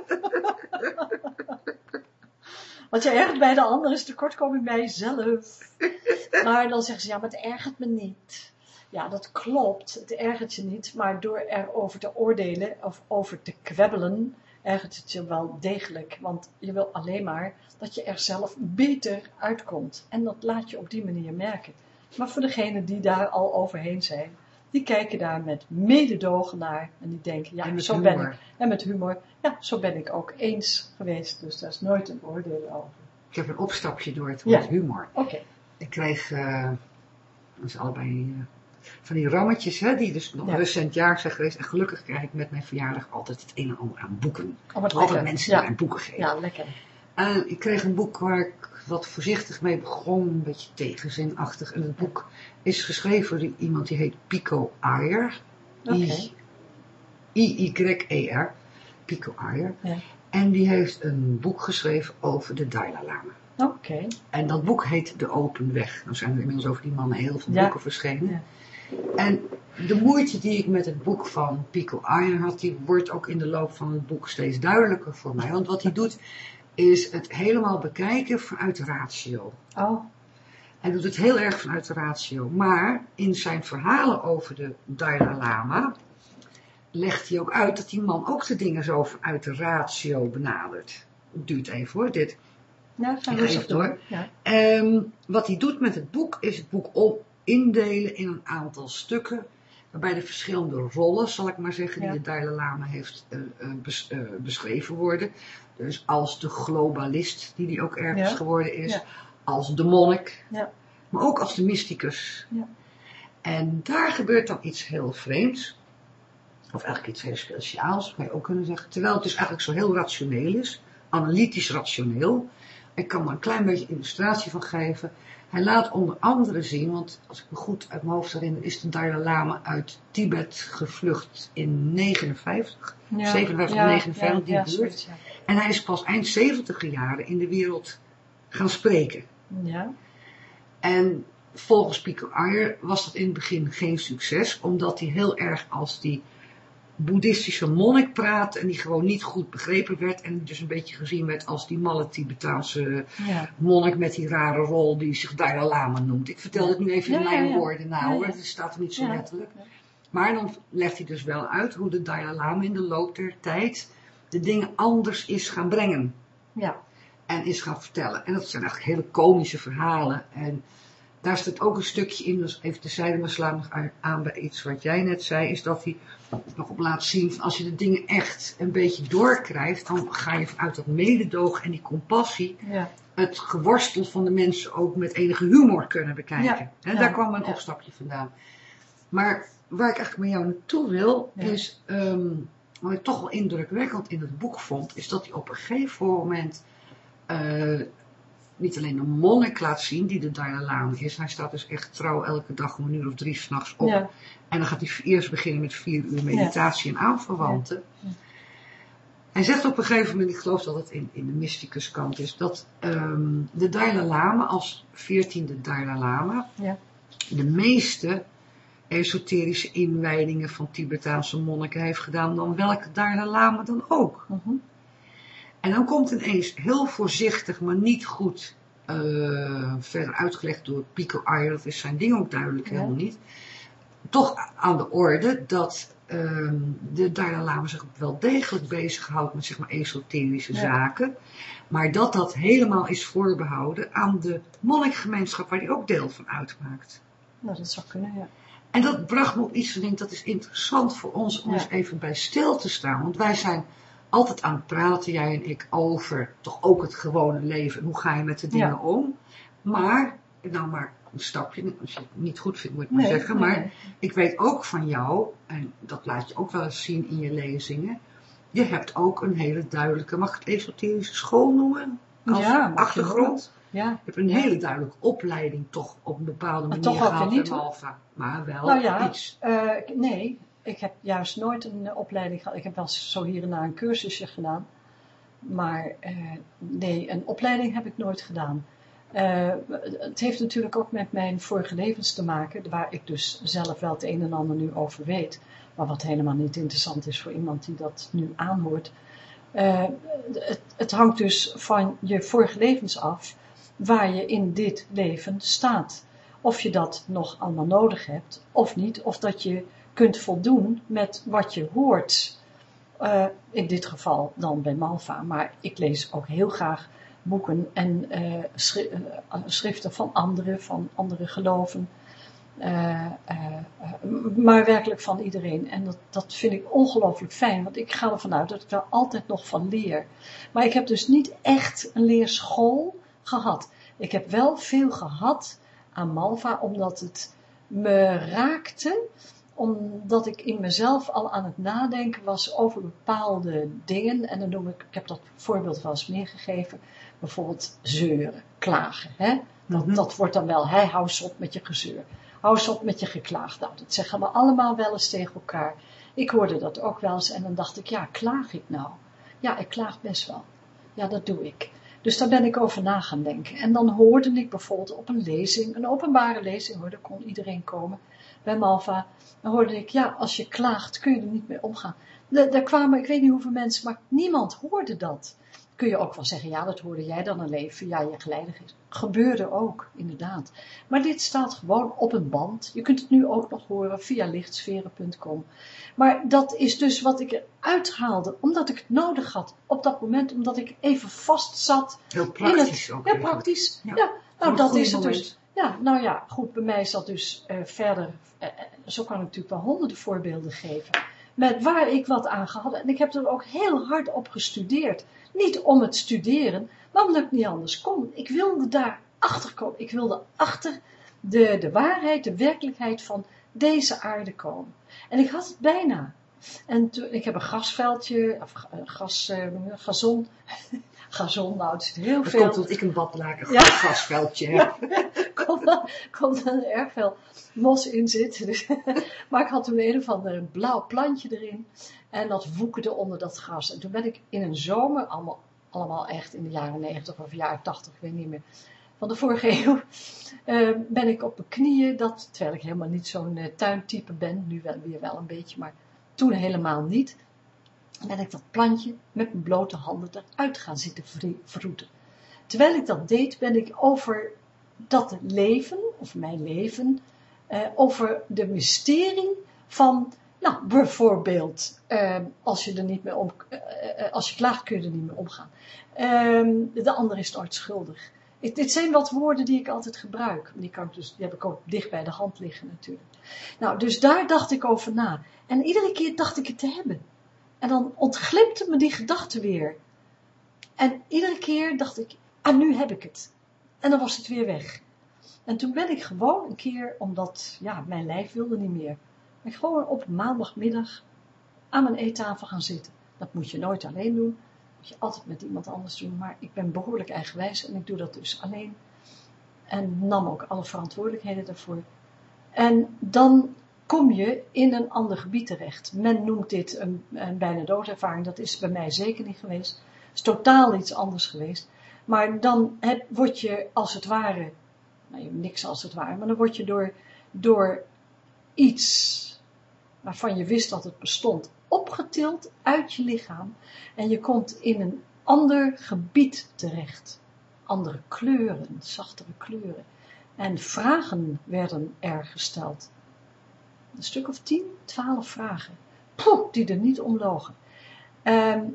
Wat je ergert bij de ander is tekortkoming bij jezelf. Maar dan zeggen ze, ja, maar het ergert me niet. Ja, dat klopt, het ergert je niet, maar door erover te oordelen of over te kwebbelen, ergert het je wel degelijk. Want je wil alleen maar dat je er zelf beter uitkomt. En dat laat je op die manier merken. Maar voor degenen die daar al overheen zijn, die kijken daar met mededogen naar en die denken, ja, En met zo humor. ben ik. En met humor, ja, zo ben ik ook eens geweest. Dus daar is nooit een oordeel over. Ik heb een opstapje door het woord Ja. humor. Oké. Okay. Ik kreeg, uh, dat is allebei uh, van die rammetjes, hè, die dus nog Ja. recent jaar zijn geweest. En gelukkig krijg ik met mijn verjaardag altijd het een en ander aan boeken. Oh, wat altijd lekker. mensen Ja. die mij boeken geven. Ja, lekker. En ik kreeg een boek waar ik wat voorzichtig mee begon, een beetje tegenzinachtig. En het boek is geschreven door iemand die heet Pico Iyer. Oké. I Y E R. Pico Iyer. Ja. En die heeft een boek geschreven over de Dalai Lama. Oké. Okay. En dat boek heet De Open Weg. Nou zijn er inmiddels over die man heel veel Ja. boeken verschenen. Ja. En de moeite die ik met het boek van Pico Iyer had, die wordt ook in de loop van het boek steeds duidelijker voor mij. Want wat hij doet, is het helemaal bekijken vanuit de ratio. Oh. Hij doet het heel erg vanuit de ratio. Maar in zijn verhalen over de Dalai Lama legt hij ook uit dat die man ook de dingen zo vanuit de ratio benadert. Het duurt even hoor, dit. Ja, gaan Ik we ga zo even door. Ja. Um, wat hij doet met het boek, is het boek op indelen in een aantal stukken, waarbij de verschillende rollen, zal ik maar zeggen, die Ja. de Dalai Lama heeft uh, uh, bes, uh, beschreven worden. Dus als de globalist, die die ook ergens Ja. geworden is, Ja. als de monnik, Ja. maar ook als de mysticus. Ja. En daar gebeurt dan iets heel vreemds, of eigenlijk iets heel speciaals, kan je ook kunnen zeggen, terwijl het dus eigenlijk zo heel rationeel is, analytisch rationeel. Ik kan er een klein beetje illustratie van geven. Hij laat onder andere zien, want als ik me goed uit mijn hoofd herinner, is de Dalai Lama uit Tibet gevlucht in negenenvijftig, Ja. zevenenvijftig, Ja. negenenvijftig, die Ja. buurt. Zoiets, ja. En hij is pas eind zeventiger jaren in de wereld gaan spreken. Ja. En volgens Pico Iyer was dat in het begin geen succes, omdat hij heel erg als die boeddhistische monnik praatte en die gewoon niet goed begrepen werd en dus een beetje gezien werd als die malle Tibetaanse Ja. monnik met die rare rol die zich Dalai Lama noemt. Ik vertel het nu even in Ja, mijn ja, ja. woorden nou Ja, hoor, ja. het staat er niet zo Ja. letterlijk. Maar dan legt hij dus wel uit hoe de Dalai Lama in de loop der tijd de dingen anders is gaan brengen Ja. en is gaan vertellen. En dat zijn eigenlijk hele komische verhalen en daar staat ook een stukje in, dus even terzijde, maar sla nog aan bij iets wat jij net zei, is dat hij nog op laat zien, van als je de dingen echt een beetje doorkrijgt, dan ga je vanuit dat mededogen en die compassie Ja. het geworstel van de mensen ook met enige humor kunnen bekijken. Ja, En ja, daar kwam een ja. opstapje vandaan. Maar waar ik eigenlijk met jou naartoe wil, Ja. is, um, wat ik toch wel indrukwekkend in het boek vond, is dat hij op een gegeven moment uh, niet alleen een monnik laat zien, die de Dalai Lama is. Hij staat dus echt trouw elke dag om een uur of drie 's nachts op. Ja. En dan gaat hij eerst beginnen met vier uur meditatie en aanverwanten. Ja. Hij zegt op een gegeven moment, ik geloof dat het in, in de mysticus kant is, dat um, de Dalai Lama als veertiende Dalai Lama Ja. de meeste esoterische inwijdingen van Tibetaanse monniken heeft gedaan dan welke Dalai Lama dan ook. Mhm. En dan komt ineens heel voorzichtig, maar niet goed uh, verder uitgelegd door Pico Iyer, dat is zijn ding ook duidelijk Ja. helemaal niet, toch aan de orde dat um, de Dalai Lama zich wel degelijk bezighoudt met zeg maar esoterische Ja. zaken, maar dat dat helemaal is voorbehouden aan de monnikgemeenschap waar hij ook deel van uitmaakt. Nou, dat zou kunnen, ja. En dat bracht me op iets van, ik denk dat is interessant voor ons om Ja. eens even bij stil te staan, want wij zijn altijd aan het praten, jij en ik, over toch ook het gewone leven. Hoe ga je met de dingen Ja. om? Maar, nou maar een stapje, als je het niet goed vindt moet ik maar Nee, zeggen. nee, Maar nee. ik weet ook van jou, en dat laat je ook wel eens zien in je lezingen. Je hebt ook een hele duidelijke, mag ik het esoterische school noemen? Als Ja, mag je achtergrond. Ja. Je hebt een Ja. hele duidelijke opleiding toch op een bepaalde Maar manier toch ook weer gehad niet, in hoor. Malva. Maar wel Nou ja, iets. uh, nee, ik heb juist nooit een uh, opleiding gehad. Ik heb wel zo hier en daar een cursusje gedaan. Maar uh, nee, een opleiding heb ik nooit gedaan. Uh, het heeft natuurlijk ook met mijn vorige levens te maken, waar ik dus zelf wel het een en ander nu over weet. Maar wat helemaal niet interessant is voor iemand die dat nu aanhoort. Uh, het, het hangt dus van je vorige levens af, waar je in dit leven staat. Of je dat nog allemaal nodig hebt, of niet. Of dat je kunt voldoen met wat je hoort. Uh, in dit geval dan bij Malva. Maar ik lees ook heel graag boeken en uh, schri- uh, schriften van anderen, van andere geloven. Uh, uh, uh, maar werkelijk van iedereen. En dat, dat vind ik ongelooflijk fijn, want ik ga ervan uit dat ik daar altijd nog van leer. Maar ik heb dus niet echt een leerschool gehad. Ik heb wel veel gehad aan Malva, omdat het me raakte, omdat ik in mezelf al aan het nadenken was over bepaalde dingen. En dan noem ik, ik heb dat voorbeeld wel eens meegegeven, bijvoorbeeld zeuren, klagen. Hè? Dat, Mm-hmm. dat wordt dan wel, hij hou eens op met je gezeur. Hou eens op met je geklaagd. Nou, dat zeggen we allemaal wel eens tegen elkaar. Ik hoorde dat ook wel eens en dan dacht ik, ja, klaag ik nou? Ja, ik klaag best wel. Ja, dat doe ik. Dus daar ben ik over na gaan denken. En dan hoorde ik bijvoorbeeld op een lezing, een openbare lezing hoor, daar kon iedereen komen. bij Malva. Dan hoorde ik, ja, als je klaagt kun je er niet mee omgaan. Daar kwamen, ik weet niet hoeveel mensen, maar niemand hoorde dat. Kun je ook wel zeggen, ja, dat hoorde jij dan alleen via je geleider is. Gebeurde ook, inderdaad. Maar dit staat gewoon op een band. Je kunt het nu ook nog horen via lichtsferen punt com. Maar dat is dus wat ik eruit haalde, omdat ik het nodig had op dat moment, omdat ik even vast zat. Heel praktisch in het, ook. Ja, Eigenlijk. praktisch. Ja, Ja. nou dat is het moment. dus. Ja, nou ja, goed, bij mij is dat dus uh, verder, uh, zo kan ik natuurlijk wel honderden voorbeelden geven, met waar ik wat aan gehad. En ik heb er ook heel hard op gestudeerd. Niet om het studeren, maar omdat ik niet anders kon. Ik wilde daar achter komen. Ik wilde achter de, de waarheid, de werkelijkheid van deze aarde komen. En ik had het bijna. En toen, ik heb een grasveldje, of uh, gas, uh, gazon, gazon, nou het zit heel dat veel. komt dat ik een badlaken Ja. grasveldje heb. Ja, komt dan, komt dan erg veel mos in zitten. Dus, maar ik had toen een of ander blauw plantje erin. En dat woekerde onder dat gras. En toen ben ik in een zomer, allemaal, allemaal echt in de jaren negentig of jaren tachtig, ik weet niet meer, van de vorige eeuw, uh, ben ik op mijn knieën, dat, terwijl ik helemaal niet zo'n uh, tuintype ben, nu wel, weer wel een beetje, maar toen helemaal niet, ben ik dat plantje met mijn blote handen eruit gaan zitten vroeten. Terwijl ik dat deed, ben ik over dat leven, of mijn leven, uh, over de mysterie van, nou, bijvoorbeeld, uh, als je er niet mee om, uh, uh, als je klaagt kun je er niet mee omgaan. Uh, de ander is nooit schuldig. Ik, dit zijn wat woorden die ik altijd gebruik. Die, kan ik dus, die heb ik ook dicht bij de hand liggen natuurlijk. Nou, dus daar dacht ik over na. En iedere keer dacht ik het te hebben. En dan ontglipte me die gedachte weer. En iedere keer dacht ik, ah, nu heb ik het. En dan was het weer weg. En toen ben ik gewoon een keer, omdat, ja, mijn lijf wilde niet meer, ben ik gewoon op maandagmiddag aan mijn eettafel gaan zitten. Dat moet je nooit alleen doen. Dat moet je altijd met iemand anders doen. Maar ik ben behoorlijk eigenwijs en ik doe dat dus alleen. En nam ook alle verantwoordelijkheden daarvoor. En dan kom je in een ander gebied terecht. Men noemt dit een, een bijna doodervaring. Dat is bij mij zeker niet geweest. Het is totaal iets anders geweest. Maar dan heb, word je als het ware, nou niks als het ware, maar dan word je door, door iets waarvan je wist dat het bestond, opgetild uit je lichaam. En je komt in een ander gebied terecht. Andere kleuren, zachtere kleuren. En vragen werden er gesteld. Een stuk of tien, twaalf vragen. Poeh, die er niet om logen. Um,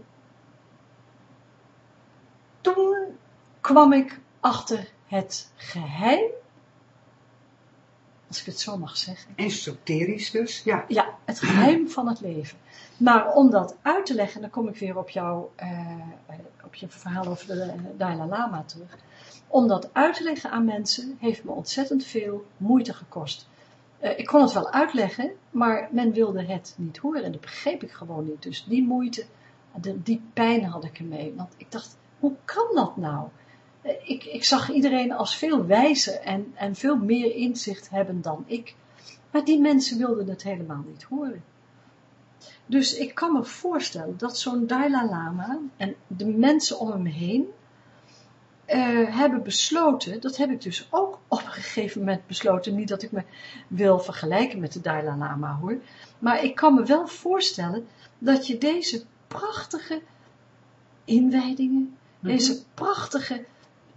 toen kwam ik achter het geheim, als ik het zo mag zeggen. Esoterisch dus, ja. Ja, het geheim van het leven. Maar om dat uit te leggen, dan kom ik weer op, jou, uh, op je verhaal over de Dalai Lama terug. Om dat uit te leggen aan mensen, heeft me ontzettend veel moeite gekost. Uh, ik kon het wel uitleggen, maar men wilde het niet horen en dat begreep ik gewoon niet. Dus die moeite, de, die pijn had ik ermee. Want ik dacht, hoe kan dat nou? Uh, ik, ik zag iedereen als veel wijzer en, en veel meer inzicht hebben dan ik. Maar die mensen wilden het helemaal niet horen. Dus ik kan me voorstellen dat zo'n Dalai Lama en de mensen om hem heen Uh, hebben besloten, dat heb ik dus ook op een gegeven moment besloten, niet dat ik me wil vergelijken met de Dalai Lama hoor, maar ik kan me wel voorstellen dat je deze prachtige inwijdingen, mm-hmm. deze prachtige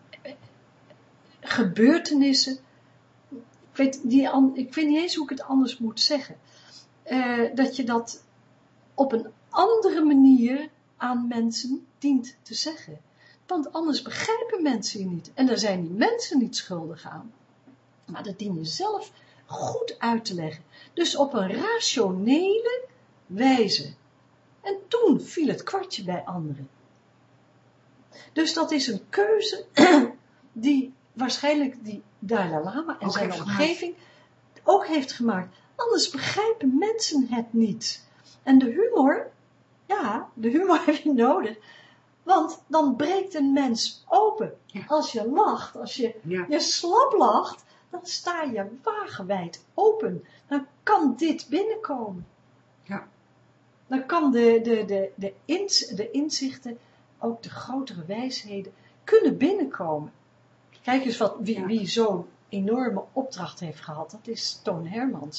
gebeurtenissen, ik weet, die, ik weet niet eens hoe ik het anders moet zeggen, uh, dat je dat op een andere manier aan mensen dient te zeggen. Want anders begrijpen mensen je niet. En daar zijn die mensen niet schuldig aan. Maar dat dien je zelf goed uit te leggen. Dus op een rationele wijze. En toen viel het kwartje bij anderen. Dus dat is een keuze die waarschijnlijk die Dalai Lama en ook zijn omgeving gemaakt. ook heeft gemaakt. Anders begrijpen mensen het niet. En de humor, ja, de humor heb je nodig. Want dan breekt een mens open. Ja. Als je lacht, als je, ja. je slap lacht, dan sta je wagenwijd open. Dan kan dit binnenkomen. Ja. Dan kan de, de, de, de, ins, de inzichten, ook de grotere wijsheden, kunnen binnenkomen. Kijk eens wat, wie, ja. wie zo'n enorme opdracht heeft gehad. Dat is Toon Hermans.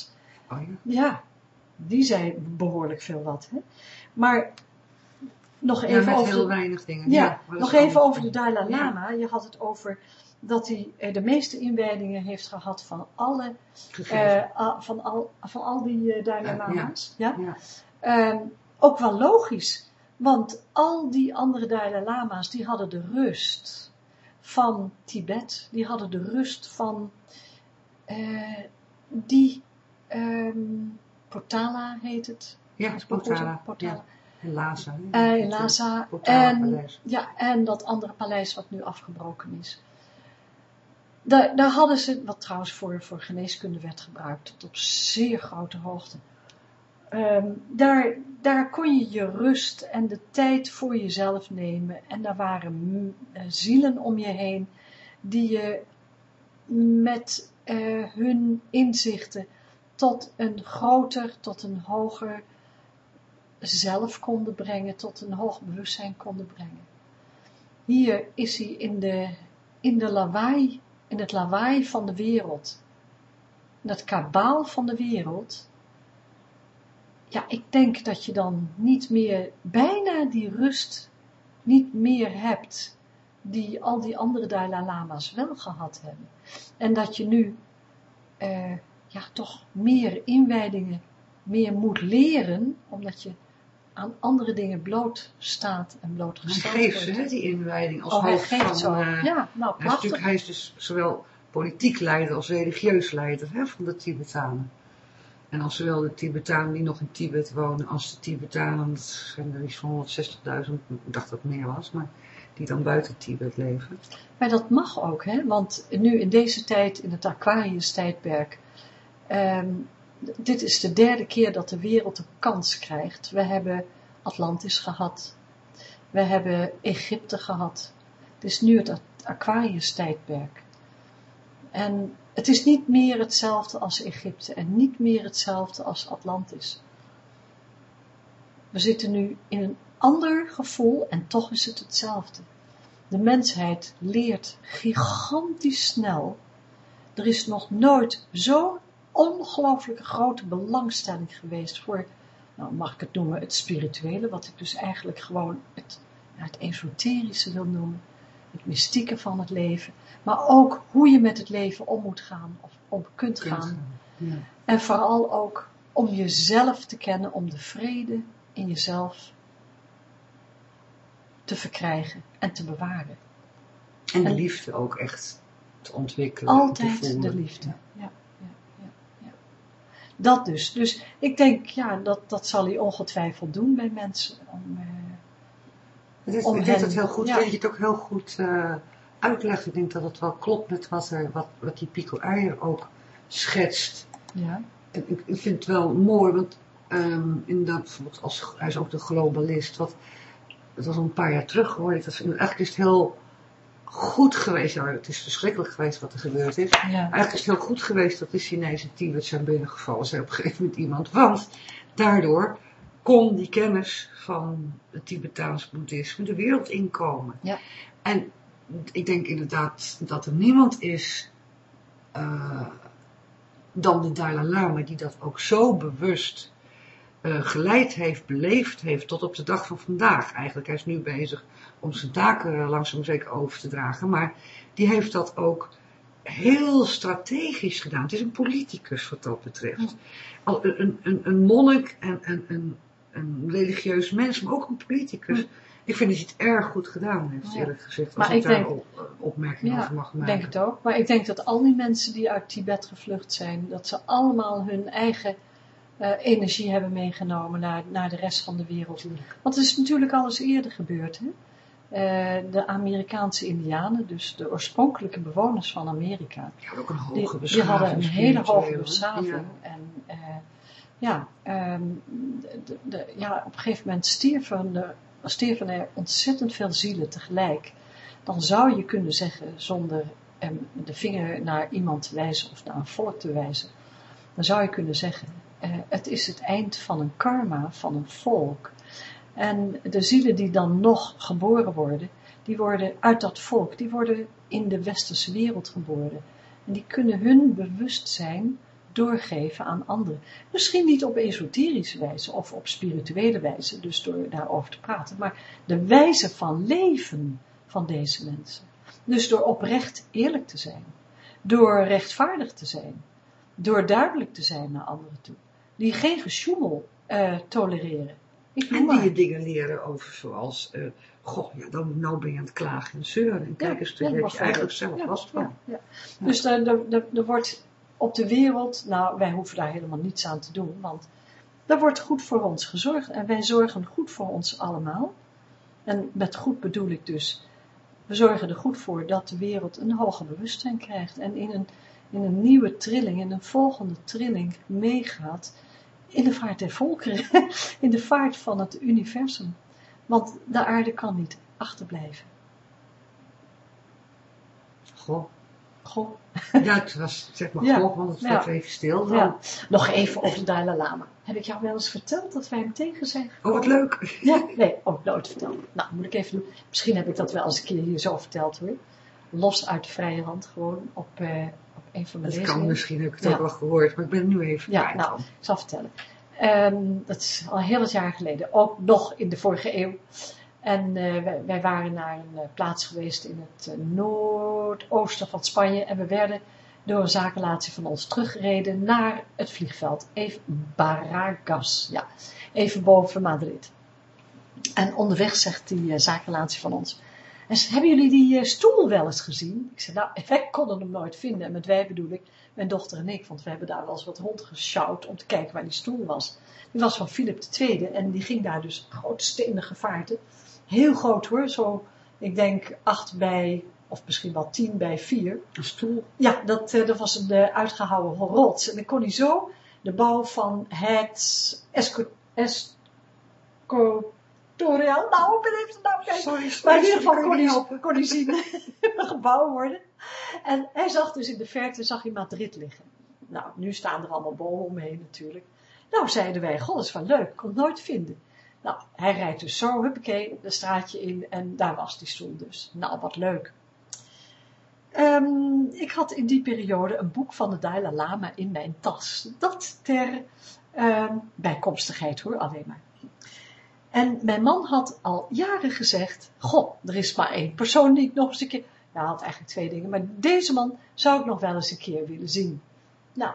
Oh ja? Ja, die zei behoorlijk veel wat. Hè? Maar nog Ja, even met over... heel de, weinig dingen. ja, Ja, maar dat nog is even anders. over de Dalai Lama. Ja. Je had het over dat hij eh, de meeste inwijdingen heeft gehad van alle... Uh, van, al, van al die uh, Dalai Lama's. Ja. Ja? Ja. Um, ook wel logisch. Want al die andere Dalai Lama's, die hadden de rust van Tibet. Die hadden de rust van uh, die um, Potala heet het. Ja, Potala. Potala. Ja. In Lhasa. Uh, in Lhasa. En, ja, en dat andere paleis wat nu afgebroken is. Daar, daar hadden ze, wat trouwens voor, voor geneeskunde werd gebruikt, tot op zeer grote hoogte. Um, daar, daar kon je je rust en de tijd voor jezelf nemen. En daar waren uh, zielen om je heen, die je met uh, hun inzichten tot een groter, tot een hoger zelf konden brengen, tot een hoog bewustzijn konden brengen. Hier is hij in de, in de lawaai, in het lawaai van de wereld, in het kabaal van de wereld. Ja, ik denk dat je dan niet meer, bijna die rust niet meer hebt, die al die andere Dalai Lama's wel gehad hebben. En dat je nu, uh, ja, toch meer inwijdingen, meer moet leren, omdat je aan andere dingen bloot staat en blootgesteld wordt. Hij geeft wordt. ze, die inwijding, als oh, hoofd hij geeft van... zo. Uh, ja, nou, hij, is natuurlijk, hij is dus zowel politiek leider als religieus leider, hè, van de Tibetanen. En als zowel de Tibetanen die nog in Tibet wonen, als de Tibetanen, dat zijn er iets van honderdzestigduizend, ik dacht dat het meer was, maar die dan buiten Tibet leven. Maar dat mag ook, hè, want nu in deze tijd, in het Aquarius-tijdperk, um, dit is de derde keer dat de wereld een kans krijgt. We hebben Atlantis gehad. We hebben Egypte gehad. Het is nu het Aquarius-tijdperk. En het is niet meer hetzelfde als Egypte en niet meer hetzelfde als Atlantis. We zitten nu in een ander gevoel en toch is het hetzelfde. De mensheid leert gigantisch snel. Er is nog nooit zo'n ongelooflijke grote belangstelling geweest voor, nou mag ik het noemen, het spirituele, wat ik dus eigenlijk gewoon het, het esoterische wil noemen, het mystieke van het leven, maar ook hoe je met het leven om moet gaan, of om kunt gaan. Ja. En vooral ook om jezelf te kennen, om de vrede in jezelf te verkrijgen en te bewaren. En de en, liefde ook echt te ontwikkelen. Altijd te de liefde, ja. Dat dus. Dus ik denk, ja, dat, dat zal hij ongetwijfeld doen bij mensen. Om, uh, het is, om ik denk hen, dat het heel goed, ja. dat je het ook heel goed uh, uitlegt. Ik denk dat het wel klopt met wat, er, wat, wat die Pico Iyer ook schetst. Ja. En ik, ik vind het wel mooi, want um, inderdaad, bijvoorbeeld als, hij is ook de globalist. Wat, dat was al een paar jaar terug hoor. Dat vind, eigenlijk is het heel goed geweest. Ja, het is verschrikkelijk geweest wat er gebeurd is. Ja. Eigenlijk is het heel goed geweest dat de Chinese Tibet zijn binnengevallen. Zei op een gegeven moment iemand. Want daardoor kon die kennis van het Tibetaans boeddhisme de wereld inkomen. Ja. En ik denk inderdaad dat er niemand is uh, dan de Dalai Lama die dat ook zo bewust uh, geleid heeft, beleefd heeft tot op de dag van vandaag. Eigenlijk, hij is nu bezig om zijn taken langzaam zeker over te dragen, maar die heeft dat ook heel strategisch gedaan. Het is een politicus wat dat betreft. Al een, een, een monnik en een, een, een religieus mens, maar ook een politicus. Ik vind dat hij het erg goed gedaan heeft, ja. eerlijk gezegd. Als maar ik, ik daar denk, op, opmerkingen ja, over mag maken. Ik denk het ook. Maar ik denk dat al die mensen die uit Tibet gevlucht zijn, dat ze allemaal hun eigen uh, energie hebben meegenomen naar, naar de rest van de wereld. Want het is natuurlijk al eens eerder gebeurd, hè? Uh, de Amerikaanse Indianen, dus de oorspronkelijke bewoners van Amerika, die hadden ook een hoge die, beschaving. Die hadden een hele hoge beschaving. Ja. En uh, ja, um, de, de, ja, op een gegeven moment stierven, de, stierven er ontzettend veel zielen tegelijk. Dan zou je kunnen zeggen, zonder um, de vinger naar iemand te wijzen of naar een volk te wijzen, dan zou je kunnen zeggen, uh, het is het eind van een karma van een volk. En de zielen die dan nog geboren worden, die worden uit dat volk, die worden in de westerse wereld geboren. En die kunnen hun bewustzijn doorgeven aan anderen. Misschien niet op esoterische wijze of op spirituele wijze, dus door daarover te praten, maar de wijze van leven van deze mensen. Dus door oprecht eerlijk te zijn, door rechtvaardig te zijn, door duidelijk te zijn naar anderen toe, die geen gesjoemel uh, tolereren. Ik en die maar. je dingen leren over zoals, uh, goh, ja, dan nou ben je aan het klagen en zeuren. En kijk eens, daar ja, heb je eigenlijk zelf ja, last van. Ja, ja. Ja. Dus er, er, er, er wordt op de wereld, nou wij hoeven daar helemaal niets aan te doen, want er wordt goed voor ons gezorgd en wij zorgen goed voor ons allemaal. En met goed bedoel ik dus, we zorgen er goed voor dat de wereld een hoger bewustzijn krijgt en in een, in een nieuwe trilling, in een volgende trilling meegaat in de vaart der volkeren, in de vaart van het universum. Want de aarde kan niet achterblijven. Goh. Goh. Ja, het was, zeg maar Ja. goh, want het Ja. staat even stil. Dan. Ja. Nog even over de Dalai Lama. Heb ik jou wel eens verteld dat wij hem tegen zijn Oh, gekomen? wat leuk. Ja, nee, ook nooit verteld. Nou, moet ik even doen. Misschien heb ik dat wel eens een keer hier zo verteld hoor. Los uit de vrije hand, gewoon op, uh, op een van mijn Dat lezingen. kan misschien, heb ik het Ja. ook wel gehoord, maar ik ben het nu even Ja, kwijt. nou, ik zal vertellen. Um, dat is al heel wat jaar geleden, ook nog in de vorige eeuw. En uh, wij, wij waren naar een uh, plaats geweest in het uh, noordoosten van Spanje. En we werden door een zakenlatie van ons teruggereden naar het vliegveld. Even Barajas, ja. Even boven Madrid. En onderweg zegt die uh, zakenlatie van ons: en ze, hebben jullie die uh, stoel wel eens gezien? Ik zei, nou, wij konden hem nooit vinden. En met wij bedoel ik mijn dochter en ik, want we hebben daar wel eens wat rondgesjouwd om te kijken waar die stoel was. Die was van Philip de Tweede en die ging daar dus grote stenen gevaarte. Heel groot hoor, zo, ik denk acht bij, of misschien wel tien bij vier. Een stoel? Ja, dat, uh, dat was een uh, uitgehouwen rots. En dan kon hij zo de bouw van het Esco... Esco Toriel, nou, ik ben even de naam kijken. Sorry, sorry, maar in ieder geval sorry, kon sorry, hij, kon hij zien een gebouw worden. En hij zag dus in de verte, zag hij Madrid liggen. Nou, nu staan er allemaal bomen omheen natuurlijk. Nou, zeiden wij, god, dat is wel leuk, ik kon het nooit vinden. Nou, hij rijdt dus zo, huppakee, de straatje in en daar was die stoel dus. Nou, wat leuk. Um, ik had in die periode een boek van de Dalai Lama in mijn tas. Dat ter um, bijkomstigheid hoor, alleen maar. En mijn man had al jaren gezegd, goh, er is maar één persoon die ik nog eens een keer, ja, hij had eigenlijk twee dingen, maar deze man zou ik nog wel eens een keer willen zien. Nou,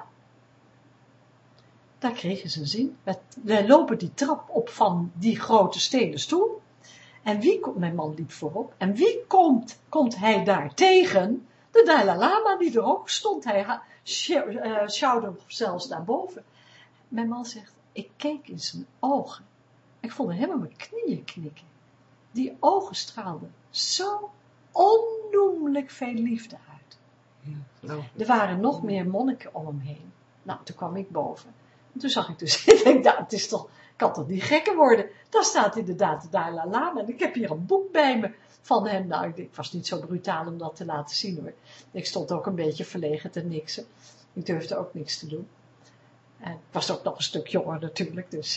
daar kregen ze een zin. We lopen die trap op van die grote stenen stoel. En wie komt, mijn man liep voorop, en wie komt, komt hij daar tegen? De Dalai Lama die er ook stond, hij sjouwde uh, zelfs naar boven. Mijn man zegt, ik keek in zijn ogen. Ik voelde hem aan mijn knieën knikken. Die ogen straalden zo onnoemelijk veel liefde uit. Ja, er waren nog meer monniken om hem heen. Nou, toen kwam ik boven. En toen zag ik dus, ik denk, nou, het is toch, kan toch niet gekker worden. Daar staat inderdaad de Dalai Lama. En ik heb hier een boek bij me van hem. Nou, ik, ik was niet zo brutaal om dat te laten zien hoor. Ik stond ook een beetje verlegen te niksen. Ik durfde ook niks te doen. En ik was ook nog een stuk jonger natuurlijk, dus...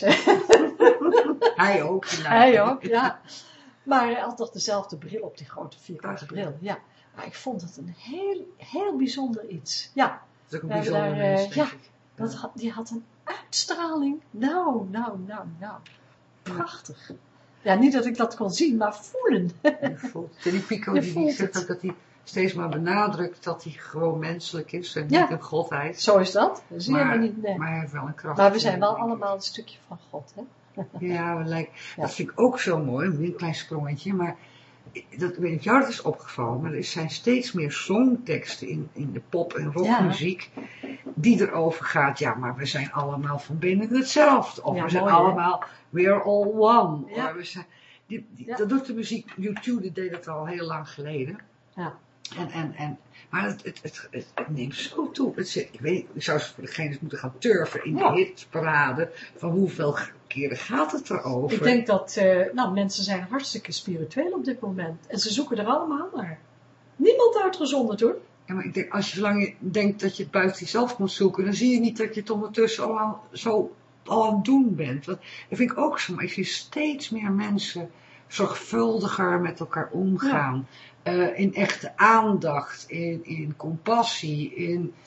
Hij ook. Hij ook, ja. Maar hij had toch dezelfde bril op, die grote vierkante bril. Ja. Maar ik vond het een heel, heel bijzonder iets. Ja. Dat is ook een We bijzonder daar, mens, uh, denk ja, ik. dat had, die had een uitstraling. Nou, nou, nou, nou. Prachtig. Ja, niet dat ik dat kon zien, maar voelen. Je voelt het. En die Pico, Je die, voelt die zegt het. ook dat hij steeds maar benadrukt dat hij gewoon menselijk is en Ja. niet een godheid. Zo is dat. Dat zie je Maar, maar niet. Nee. maar hij heeft wel een kracht. Maar we zijn wel denk ik. allemaal een stukje van God, hè? Ja, we lijken, Ja. dat vind ik ook zo mooi, een klein sprongetje, maar dat, ik weet niet of jou dat is opgevallen, maar er zijn steeds meer songteksten in, in de pop- en rockmuziek die erover gaat, ja, maar we zijn allemaal van binnen hetzelfde, of Ja, we zijn mooi, hè? allemaal, we're all one, Ja. of we zijn, die, die, Ja. dat doet de muziek, U twee die deed dat al heel lang geleden. Ja. En, en, en, maar het, het, het, het, het neemt zo toe. Het zit, ik weet niet, ik zou voor degene moeten gaan turven in de Ja. hitparade. Van hoeveel keren gaat het erover? Ik denk dat, uh, nou, mensen zijn hartstikke spiritueel op dit moment. En ze zoeken er allemaal naar. Niemand uitgezonderd hoor. Ja, maar ik denk, als je zolang je denkt dat je het buiten jezelf moet zoeken, dan zie je niet dat je het ondertussen al aan, zo al aan het doen bent. Want dat vind ik ook zo. Maar ik zie steeds meer mensen zorgvuldiger met elkaar omgaan. Ja. Uh, in echte aandacht, in, in compassie, in...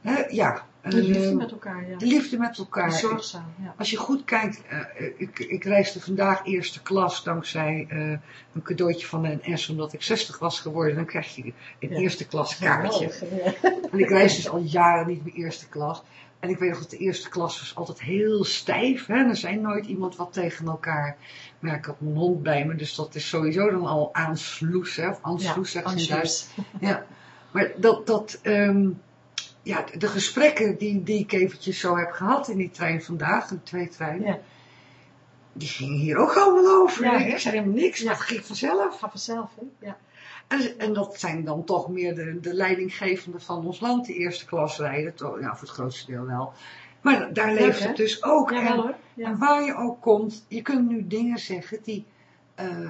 Hè, ja. De liefde uh, met elkaar, ja. De liefde met elkaar. Zorgzaam, ja. Als je goed kijkt, uh, ik, ik reisde vandaag eerste klas dankzij uh, een cadeautje van de N S, omdat ik zestig was geworden. Dan krijg je een ja. eerste klas kaartje. Ja. En ik reis dus al jaren niet meer eerste klas. En ik weet nog dat de eerste klas was altijd heel stijf. Hè? Er zei nooit iemand wat tegen elkaar. Maar ik had mijn hond bij me, dus dat is sowieso dan al aansloes. Hè? Of aansloes, ja, zegt ze in Duits. Ja. Maar dat, dat um, ja, de gesprekken die, die ik eventjes zo heb gehad in die trein vandaag, de twee treinen, ja. die gingen hier ook allemaal over. Ja, ik zei helemaal niks, ja. dat ging vanzelf. Gaat vanzelf, hè? Ja. En, en dat zijn dan toch meer de, de leidinggevenden van ons land, de eerste klas rijden. Toch, ja, voor het grootste deel wel. Maar daar leeft Leuk, het hè? Dus ook. Ja, en, wel, hoor. Ja. en waar je ook komt, je kunt nu dingen zeggen die, uh,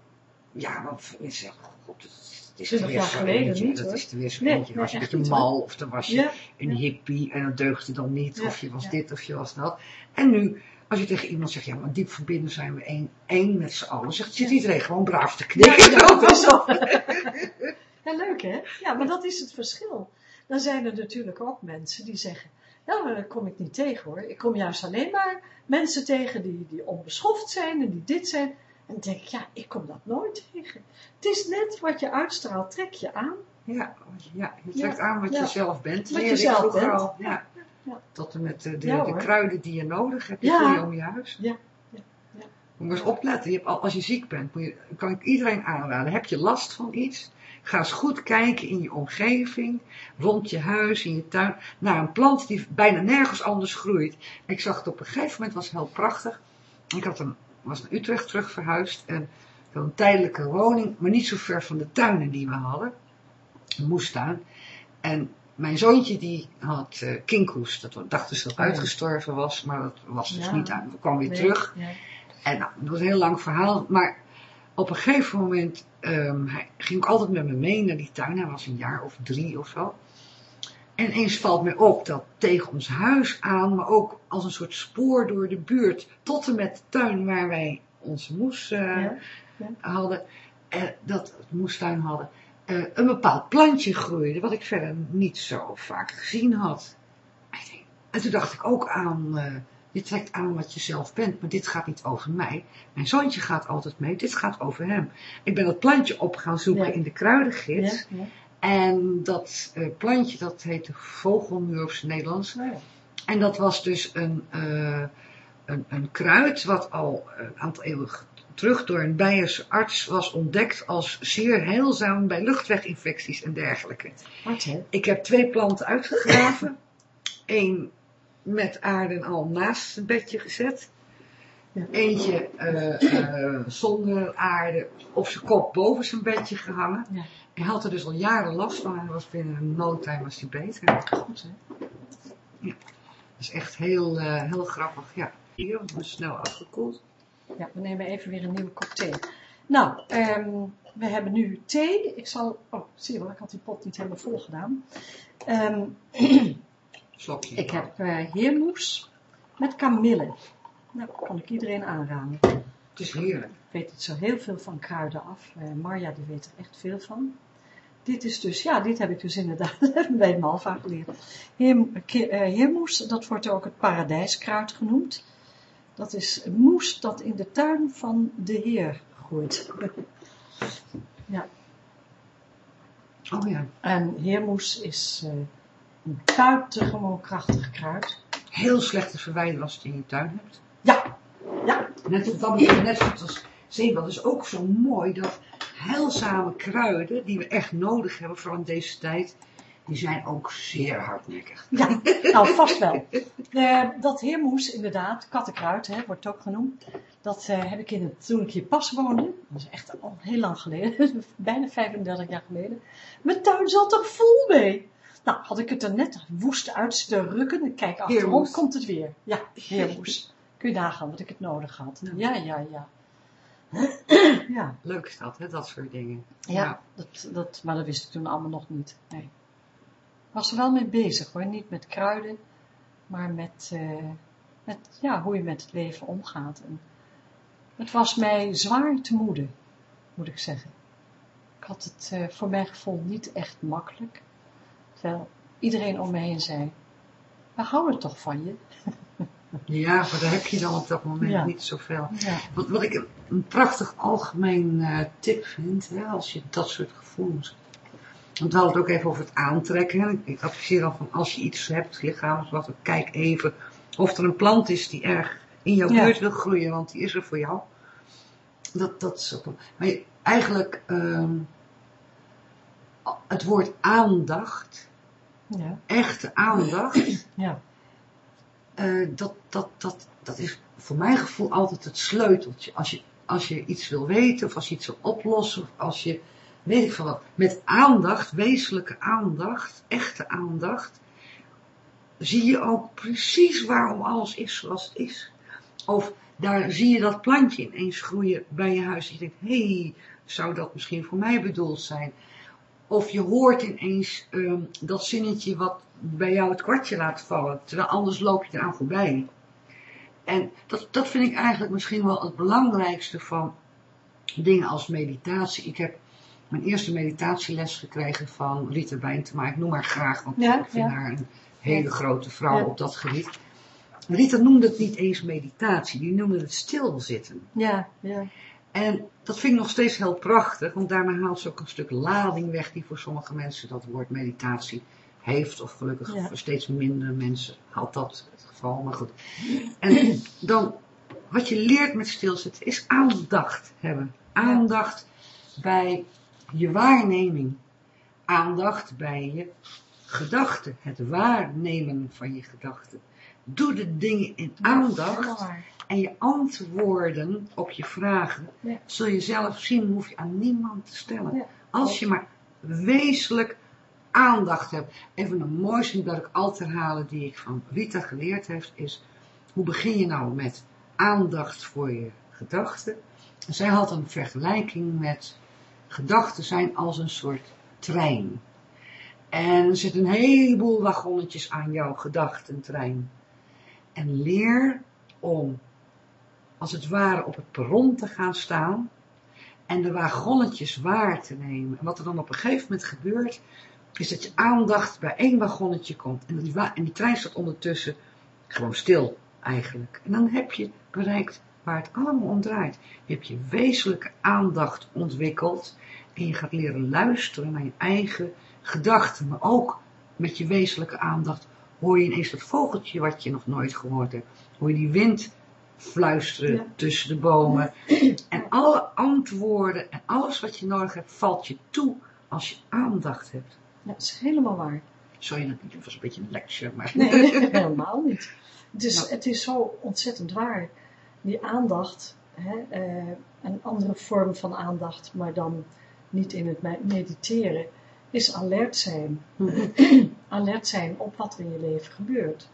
ja, wat mensen zeggen, god, het is er weer zo eentje, niet, dat is er weer zo nee, eentje. Dan was je een beetje mal, hoor. Of dan was je ja. een hippie en dat deugde dan niet, ja. of je was ja. dit of je was dat. En nu, als je tegen iemand zegt, ja, maar diep verbinden zijn we één, één met z'n allen, zegt zit iedereen gewoon braaf te knikken. Ja, dat is zo. Ja, leuk hè? Ja, maar dat is het verschil. Dan zijn er natuurlijk ook mensen die zeggen, ja, maar daar kom ik niet tegen hoor. Ik kom juist alleen maar mensen tegen die, die onbeschoft zijn en die dit zijn. En dan denk ik, ja, ik kom dat nooit tegen. Het is net wat je uitstraalt, trek je aan. Ja, ja je trekt ja, aan wat ja. je zelf bent. Wat je zelf bent. Al, ja. Ja. Tot en met de, de, ja, de kruiden die je nodig hebt ja. voor je om je huis. Ja. Ja. Ja. Moet maar eens opletten. Je hebt al, als je ziek bent, moet je, kan ik iedereen aanraden. Heb je last van iets? Ga eens goed kijken in je omgeving, rond je huis, in je tuin, naar een plant die bijna nergens anders groeit. Ik zag het op een gegeven moment, was heel prachtig. Ik had een, was naar Utrecht terug verhuisd en ik had een tijdelijke woning, maar niet zo ver van de tuinen die we hadden. Een moestuin. En mijn zoontje die had uh, kinkhoest. Dat dachten ze dat oh, uitgestorven was, maar dat was dus ja. niet uit. We kwamen weer nee, terug. Ja. En nou, dat was een heel lang verhaal, maar op een gegeven moment, um, hij ging ook altijd met me mee naar die tuin. Hij was een jaar of drie of zo. En eens valt mij op dat tegen ons huis aan, maar ook als een soort spoor door de buurt, tot en met de tuin waar wij onze moes uh, ja. Ja. hadden, uh, dat moestuin hadden, uh, een bepaald plantje groeide, wat ik verder niet zo vaak gezien had. En toen dacht ik ook aan, uh, je trekt aan wat je zelf bent, maar dit gaat niet over mij. Mijn zoontje gaat altijd mee, dit gaat over hem. Ik ben dat plantje op gaan zoeken ja. in de kruidengids. Ja, ja. En dat uh, plantje, dat heette vogelmuur op zijn Nederlands. Ja. En dat was dus een, uh, een, een kruid wat al een aantal eeuwen terug door een Beierse arts was ontdekt als zeer heilzaam bij luchtweginfecties en dergelijke. Wat, hè? Ik heb twee planten uitgegraven. Eén met aarde en al naast het bedje gezet. Ja. Eentje uh, uh, zonder aarde op zijn kop boven zijn bedje gehangen. Ja. Hij had er dus al jaren last van. Hij was binnen een no time was hij beter. Goed, hè? Ja. Dat is echt heel, uh, heel grappig. Ja. Hier, we snel afgekoeld. Ja, we nemen even weer een nieuwe kop thee. Nou, um, we hebben nu thee. Ik zal... Oh, zie je wel, ik had die pot niet helemaal vol gedaan. Um, Slokje. Ik heb uh, heermoes met kamille. Nou, dat kan ik iedereen aanraden. Het is heerlijk. Ik weet niet zo heel veel van kruiden af. Uh, Marja, die weet er echt veel van. Dit is dus, ja, dit heb ik dus inderdaad bij Malva geleerd. Heer, uh, heermoes, dat wordt ook het paradijskruid genoemd. Dat is een moes dat in de tuin van de Heer groeit. Ja. Oh ja. En heermoes is uh, een buitengewoon krachtig kruid. Heel slecht te verwijderen als je het in je tuin hebt. Ja. Ja. Net, dat betekent net zoals zeewel. Dat is ook zo mooi dat heilzame kruiden, die we echt nodig hebben, vooral in deze tijd, die zijn ook zeer hardnekkig. Ja, nou vast wel. Uh, dat heermoes, inderdaad, kattenkruid, hè, wordt ook genoemd. Dat uh, heb ik in het, toen ik hier pas woonde, dat is echt al heel lang geleden, bijna vijfendertig jaar geleden. Mijn tuin zat er vol mee. Nou, had ik het er net woest uit zitten rukken, ik kijk achterom, heermoes. Komt het weer. Ja, heermoes. Kun je nagaan wat ik het nodig had. Ja, ja, ja. Ja. Leuk is dat, hè, dat soort dingen. Ja, ja. Dat, dat, maar dat wist ik toen allemaal nog niet. Nee. Ik was er wel mee bezig hoor, niet met kruiden, maar met, uh, met ja, hoe je met het leven omgaat. En het was mij zwaar te moede, moet ik zeggen. Ik had het uh, voor mijn gevoel niet echt makkelijk. Terwijl iedereen om me heen zei, we houden toch van je. Ja, maar daar heb je dan op dat moment Ja. niet zoveel. Ja. Wat, wat ik een prachtig algemeen uh, tip vind, hè, als je dat soort gevoelens. Want we hadden het ook even over het aantrekken. Hè. Ik adviseer dan van als je iets hebt, lichamelijk, wat, kijk even of er een plant is die erg in jouw Ja. buurt wil groeien, want die is er voor jou. Dat, dat is ook, maar je, eigenlijk um, het woord aandacht, Ja. echte aandacht, Ja. uh, dat, dat, dat, dat is voor mijn gevoel altijd het sleuteltje. Als je, als je iets wil weten of als je iets wil oplossen of als je, weet ik veel wat, met aandacht, wezenlijke aandacht, echte aandacht, zie je ook precies waarom alles is zoals het is. Of daar zie je dat plantje ineens groeien bij je huis. Je denkt, hé, hey, zou dat misschien voor mij bedoeld zijn? Of je hoort ineens um, dat zinnetje wat bij jou het kwartje laat vallen. Terwijl anders loop je eraan voorbij. En dat, dat vind ik eigenlijk misschien wel het belangrijkste van dingen als meditatie. Ik heb mijn eerste meditatieles gekregen van Rita Bijntema. Ik noem haar graag, want Ja, ik vind ja. haar een hele Ja. grote vrouw Ja. op dat gebied. Rita noemde het niet eens meditatie, die noemde het stilzitten. Ja, ja. En dat vind ik nog steeds heel prachtig, want daarmee haalt ze ook een stuk lading weg die voor sommige mensen dat woord meditatie heeft. Of gelukkig Ja. voor steeds minder mensen haalt dat het geval, maar goed. En dan, wat je leert met stilzitten is aandacht hebben. Aandacht bij je waarneming. Aandacht bij je gedachten. Het waarnemen van je gedachten. Doe de dingen in aandacht en je antwoorden op je vragen Ja. zul je zelf zien, hoef je aan niemand te stellen. Ja. Als je maar wezenlijk aandacht hebt. Even een mooiste dat ik altijd herhalen die ik van Rita geleerd heb is, hoe begin je nou met aandacht voor je gedachten? En zij had een vergelijking met gedachten zijn als een soort trein. En er zitten een heleboel wagonnetjes aan jouw gedachtentrein. En leer om, als het ware, op het perron te gaan staan en de wagonnetjes waar te nemen. En wat er dan op een gegeven moment gebeurt, is dat je aandacht bij één wagonnetje komt. En die, en die trein staat ondertussen gewoon stil, eigenlijk. En dan heb je bereikt waar het allemaal om draait. Je hebt je wezenlijke aandacht ontwikkeld en je gaat leren luisteren naar je eigen gedachten. Maar ook met je wezenlijke aandacht hoor je ineens dat vogeltje wat je nog nooit gehoord hebt. Hoor je die wind fluisteren ja. tussen de bomen. En alle antwoorden en alles wat je nodig hebt valt je toe als je aandacht hebt. Ja, dat is helemaal waar. Sorry, dat was een beetje een lecture, maar... Nee, helemaal niet. Het is, Ja. het is zo ontzettend waar. Die aandacht, hè, eh, een andere vorm van aandacht, maar dan niet in het mediteren, is alert zijn. Mm-hmm. Alert zijn op wat er in je leven gebeurt.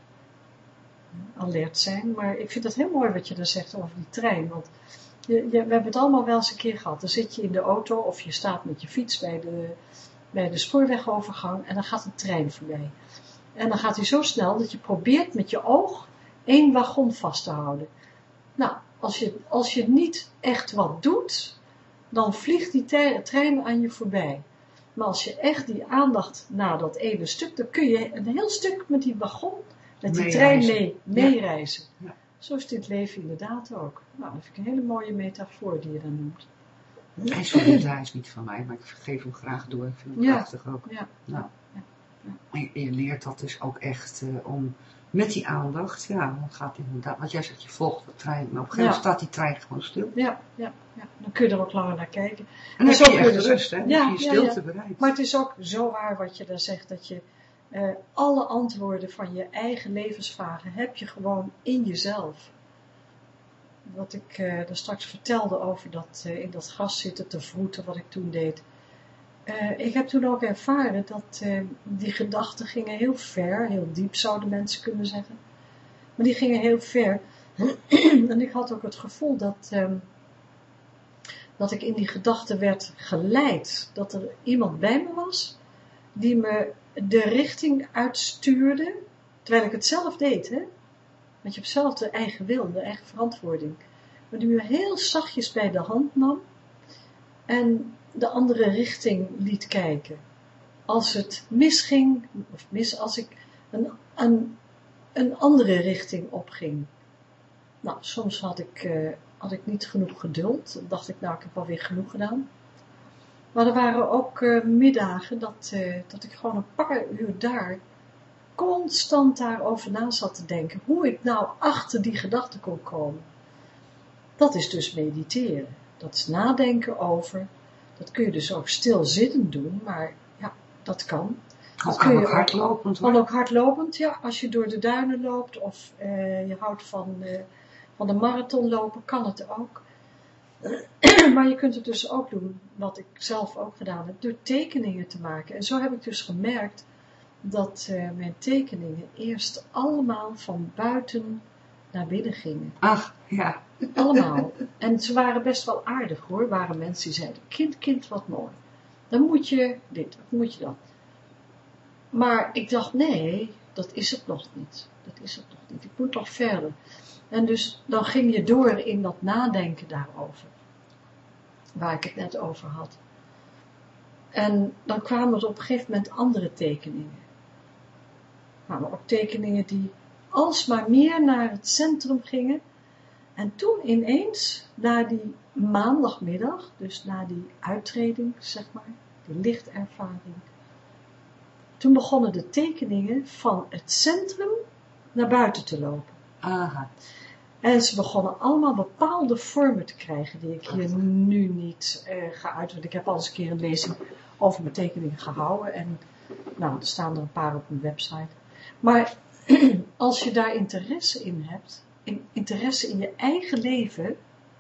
Alert zijn, maar ik vind het heel mooi wat je daar zegt over die trein, want je, je, we hebben het allemaal wel eens een keer gehad. Dan zit je in de auto of je staat met je fiets bij de, bij de spoorwegovergang en dan gaat een trein voorbij. En dan gaat hij zo snel dat je probeert met je oog één wagon vast te houden. Nou, als je, als je niet echt wat doet, dan vliegt die trein aan je voorbij. Maar als je echt die aandacht naar dat ene stuk, dan kun je een heel stuk met die wagon, met die trein mee, meereizen. Ja. Ja. Zo is dit leven inderdaad ook. Nou, dat vind ik een hele mooie metafoor die je dan noemt. En sorry, daar is niet van mij, maar ik geef hem graag door. Ik vind het ja. prachtig ook. Ja. Nou. Ja. Ja. En je, je leert dat dus ook echt uh, om met die aandacht, ja, dan gaat inderdaad, wat jij zegt, je volgt de trein, maar op een gegeven moment ja. staat die trein gewoon stil. Ja, ja, ja, dan kun je er ook langer naar kijken. En dan heb je echt dus rust, hè, dan ja, heb je je stilte ja, ja. bereikt. Maar het is ook zo waar wat je daar zegt, dat je uh, alle antwoorden van je eigen levensvragen heb je gewoon in jezelf. Wat ik uh, daar straks vertelde over dat uh, in dat gras zitten te vroeten, wat ik toen deed. Uh, ik heb toen ook ervaren dat uh, die gedachten gingen heel ver, heel diep zouden mensen kunnen zeggen. Maar die gingen heel ver. En ik had ook het gevoel dat, um, dat ik in die gedachten werd geleid. Dat er iemand bij me was die me de richting uitstuurde, terwijl ik het zelf deed. Hè? Want je hebt zelf de eigen wil, de eigen verantwoording. Maar die me heel zachtjes bij de hand nam en de andere richting liet kijken. als het misging, of mis, als ik een, een, een andere richting opging. Nou, soms had ik, uh, had ik niet genoeg geduld. Dan dacht ik, nou, ik heb alweer genoeg gedaan. Maar er waren ook uh, middagen dat, uh, dat ik gewoon een paar uur daar constant daarover na zat te denken. Hoe ik nou achter die gedachten kon komen. Dat is dus mediteren. Dat is nadenken over. Dat kun je dus ook stilzittend doen, maar ja, dat kan. Dat kan ook hardlopend. Kan ook hardlopend, ja. Als je door de duinen loopt of uh, je houdt van, uh, van de marathon lopen, kan het ook. Maar je kunt het dus ook doen, wat ik zelf ook gedaan heb, door tekeningen te maken. En zo heb ik dus gemerkt dat uh, mijn tekeningen eerst allemaal van buiten naar binnen gingen. Ach, ja. Allemaal. En ze waren best wel aardig hoor. Er waren mensen die zeiden, kind, kind, wat mooi. Dan moet je dit, of moet je dat. Maar ik dacht, nee, dat is het nog niet. Dat is het nog niet. Ik moet nog verder. En dus dan ging je door in dat nadenken daarover. Waar ik het net over had. En dan kwamen er op een gegeven moment andere tekeningen. Maar ook tekeningen die alsmaar meer naar het centrum gingen. En toen ineens, na die maandagmiddag, dus na die uittreding, zeg maar, die lichtervaring, toen begonnen de tekeningen van het centrum naar buiten te lopen. Aha. En ze begonnen allemaal bepaalde vormen te krijgen, die ik hier nu niet uh, ga uit, want ik heb al eens een keer een lezing over mijn tekeningen gehouden. En nou, er staan er een paar op mijn website. Maar als je daar interesse in hebt, in, interesse in je eigen leven,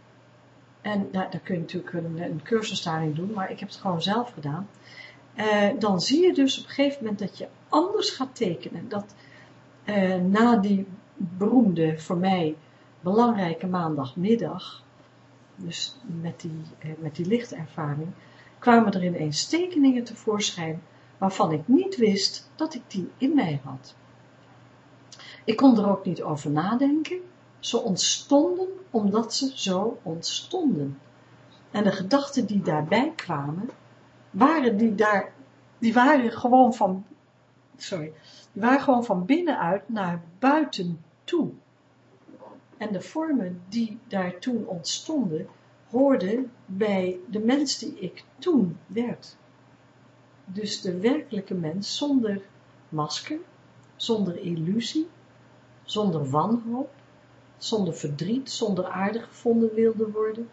en nou, daar kun je natuurlijk een, een cursus daarin doen, maar ik heb het gewoon zelf gedaan, uh, dan zie je dus op een gegeven moment dat je anders gaat tekenen. Dat uh, na die beroemde, voor mij belangrijke maandagmiddag, dus met die, uh, met die lichtervaring, kwamen er ineens tekeningen tevoorschijn, waarvan ik niet wist dat ik die in mij had. Ik kon er ook niet over nadenken. Ze ontstonden omdat ze zo ontstonden. En de gedachten die daarbij kwamen, waren die daar, die waren gewoon van, sorry, die waren gewoon van binnenuit naar buiten toe. En de vormen die daar toen ontstonden, hoorden bij de mens die ik toen werd. Dus de werkelijke mens zonder masker, zonder illusie, zonder wanhoop, zonder verdriet, zonder aardig gevonden wilde worden.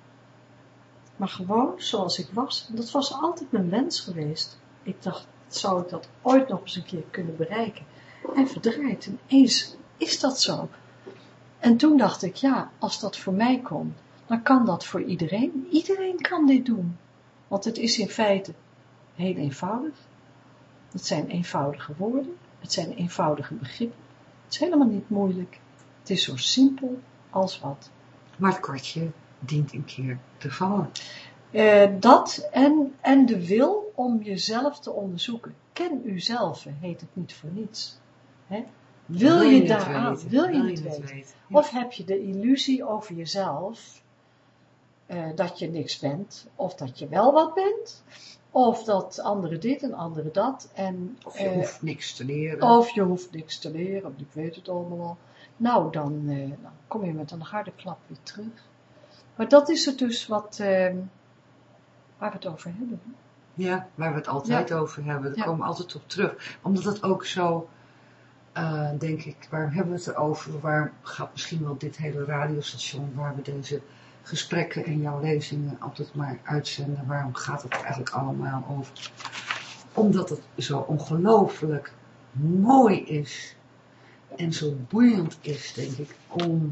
Maar gewoon zoals ik was. En dat was altijd mijn wens geweest. Ik dacht, zou ik dat ooit nog eens een keer kunnen bereiken? En verdraaid, ineens is dat zo. En toen dacht ik, ja, als dat voor mij kon, dan kan dat voor iedereen. Iedereen kan dit doen. Want het is in feite heel eenvoudig. Het zijn eenvoudige woorden. Het zijn eenvoudige begrippen. Het is helemaal niet moeilijk. Het is zo simpel als wat. Maar het kwartje dient een keer te vallen. Uh, dat en, en de wil om jezelf te onderzoeken. Ken uzelf, heet het niet voor niets. Hè? Wil, wil je, je daaraan, wil je, wil je het weten? weten? Ja. Of heb je de illusie over jezelf, uh, dat je niks bent, of dat je wel wat bent, of dat anderen dit en anderen dat. En, of je uh, hoeft niks te leren. Of je hoeft niks te leren, want ik weet het allemaal al. Nou, dan, uh, dan kom je met een harde klap weer terug. Maar dat is het dus wat, uh, waar we het over hebben. Ja, waar we het altijd ja. over hebben. Daar ja. komen we altijd op terug. Omdat het ook zo, uh, denk ik, waar hebben we het erover? Waar gaat misschien wel dit hele radiostation, waar we deze gesprekken en jouw lezingen altijd maar uitzenden. Waarom gaat het eigenlijk allemaal over? Omdat het zo ongelooflijk mooi is. En zo boeiend is, denk ik, om,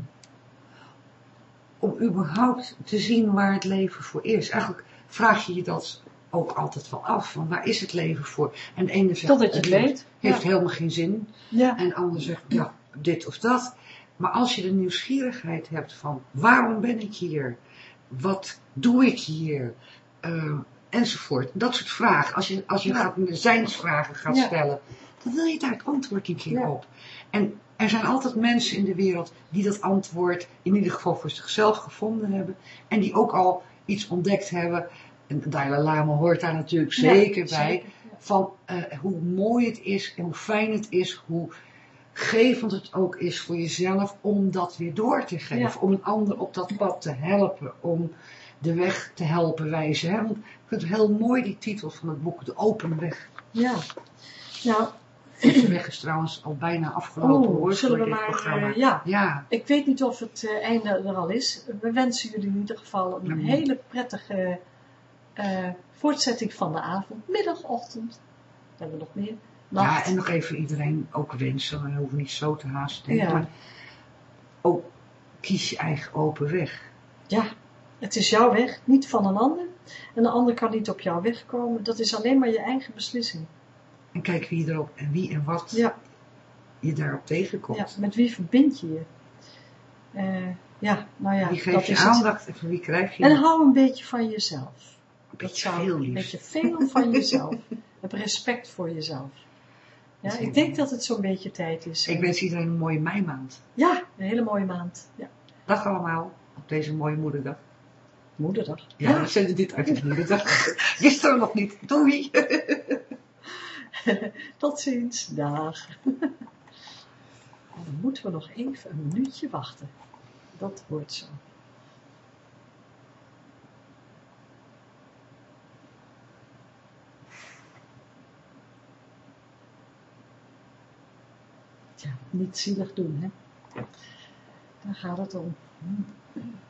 om überhaupt te zien waar het leven voor is. Eigenlijk vraag je je dat ook altijd wel af, van waar is het leven voor? En de ene zegt, totdat je het weet. heeft ja. helemaal geen zin. Ja. En de ander zegt, ja, dit of dat. Maar als je de nieuwsgierigheid hebt van, waarom ben ik hier? Wat doe ik hier? Uh, enzovoort. Dat soort vragen. Als je, als je ja. gaat, zijnsvragen gaat ja. stellen, dan wil je daar het antwoord een keer ja. op. En er zijn altijd mensen in de wereld die dat antwoord in ieder geval voor zichzelf gevonden hebben. En die ook al iets ontdekt hebben. En Dalai Lama hoort daar natuurlijk zeker ja, bij. Zeker, ja. van uh, hoe mooi het is en hoe fijn het is, hoe gevend het ook is voor jezelf om dat weer door te geven. Ja. Om een ander op dat pad te helpen, om de weg te helpen wijzen. Hè? Want ik vind het heel mooi die titel van het boek, De Open Weg. Ja, nou... De weg is trouwens al bijna afgelopen. Oh, hoor, zullen we maar, uh, ja. ja. Ik weet niet of het uh, einde er al is. We wensen jullie in ieder geval een ja. hele prettige uh, voortzetting van de avond, middag, ochtend. We hebben nog meer. Nacht. Ja, en nog even iedereen ook wensen. We hoeven niet zo te haasten. Ja. Maar ook kies je eigen open weg. Ja, het is jouw weg, niet van een ander. En de ander kan niet op jouw weg komen. Dat is alleen maar je eigen beslissing. En kijk wie erop en wie en wat ja. je daarop tegenkomt. Ja, met wie verbind je je? Uh, ja, nou ja. Wie geeft je aandacht het. En van wie krijg je? En hou een beetje van jezelf. Een beetje veel liefst. Een beetje veel van jezelf. Heb respect voor jezelf. Ja, ik denk dat het zo'n beetje tijd is. Ik wens iedereen een mooie meimaand. Ja, een hele mooie maand. Ja. Dag allemaal, op deze mooie moederdag. Moederdag? Ja, ja. We zenden dit uit de moederdag. Gisteren nog niet. Doei! Tot ziens. Dag. Dan moeten we nog even een minuutje wachten. Dat wordt zo. Ja, niet zielig doen, hè. Daar gaat het om.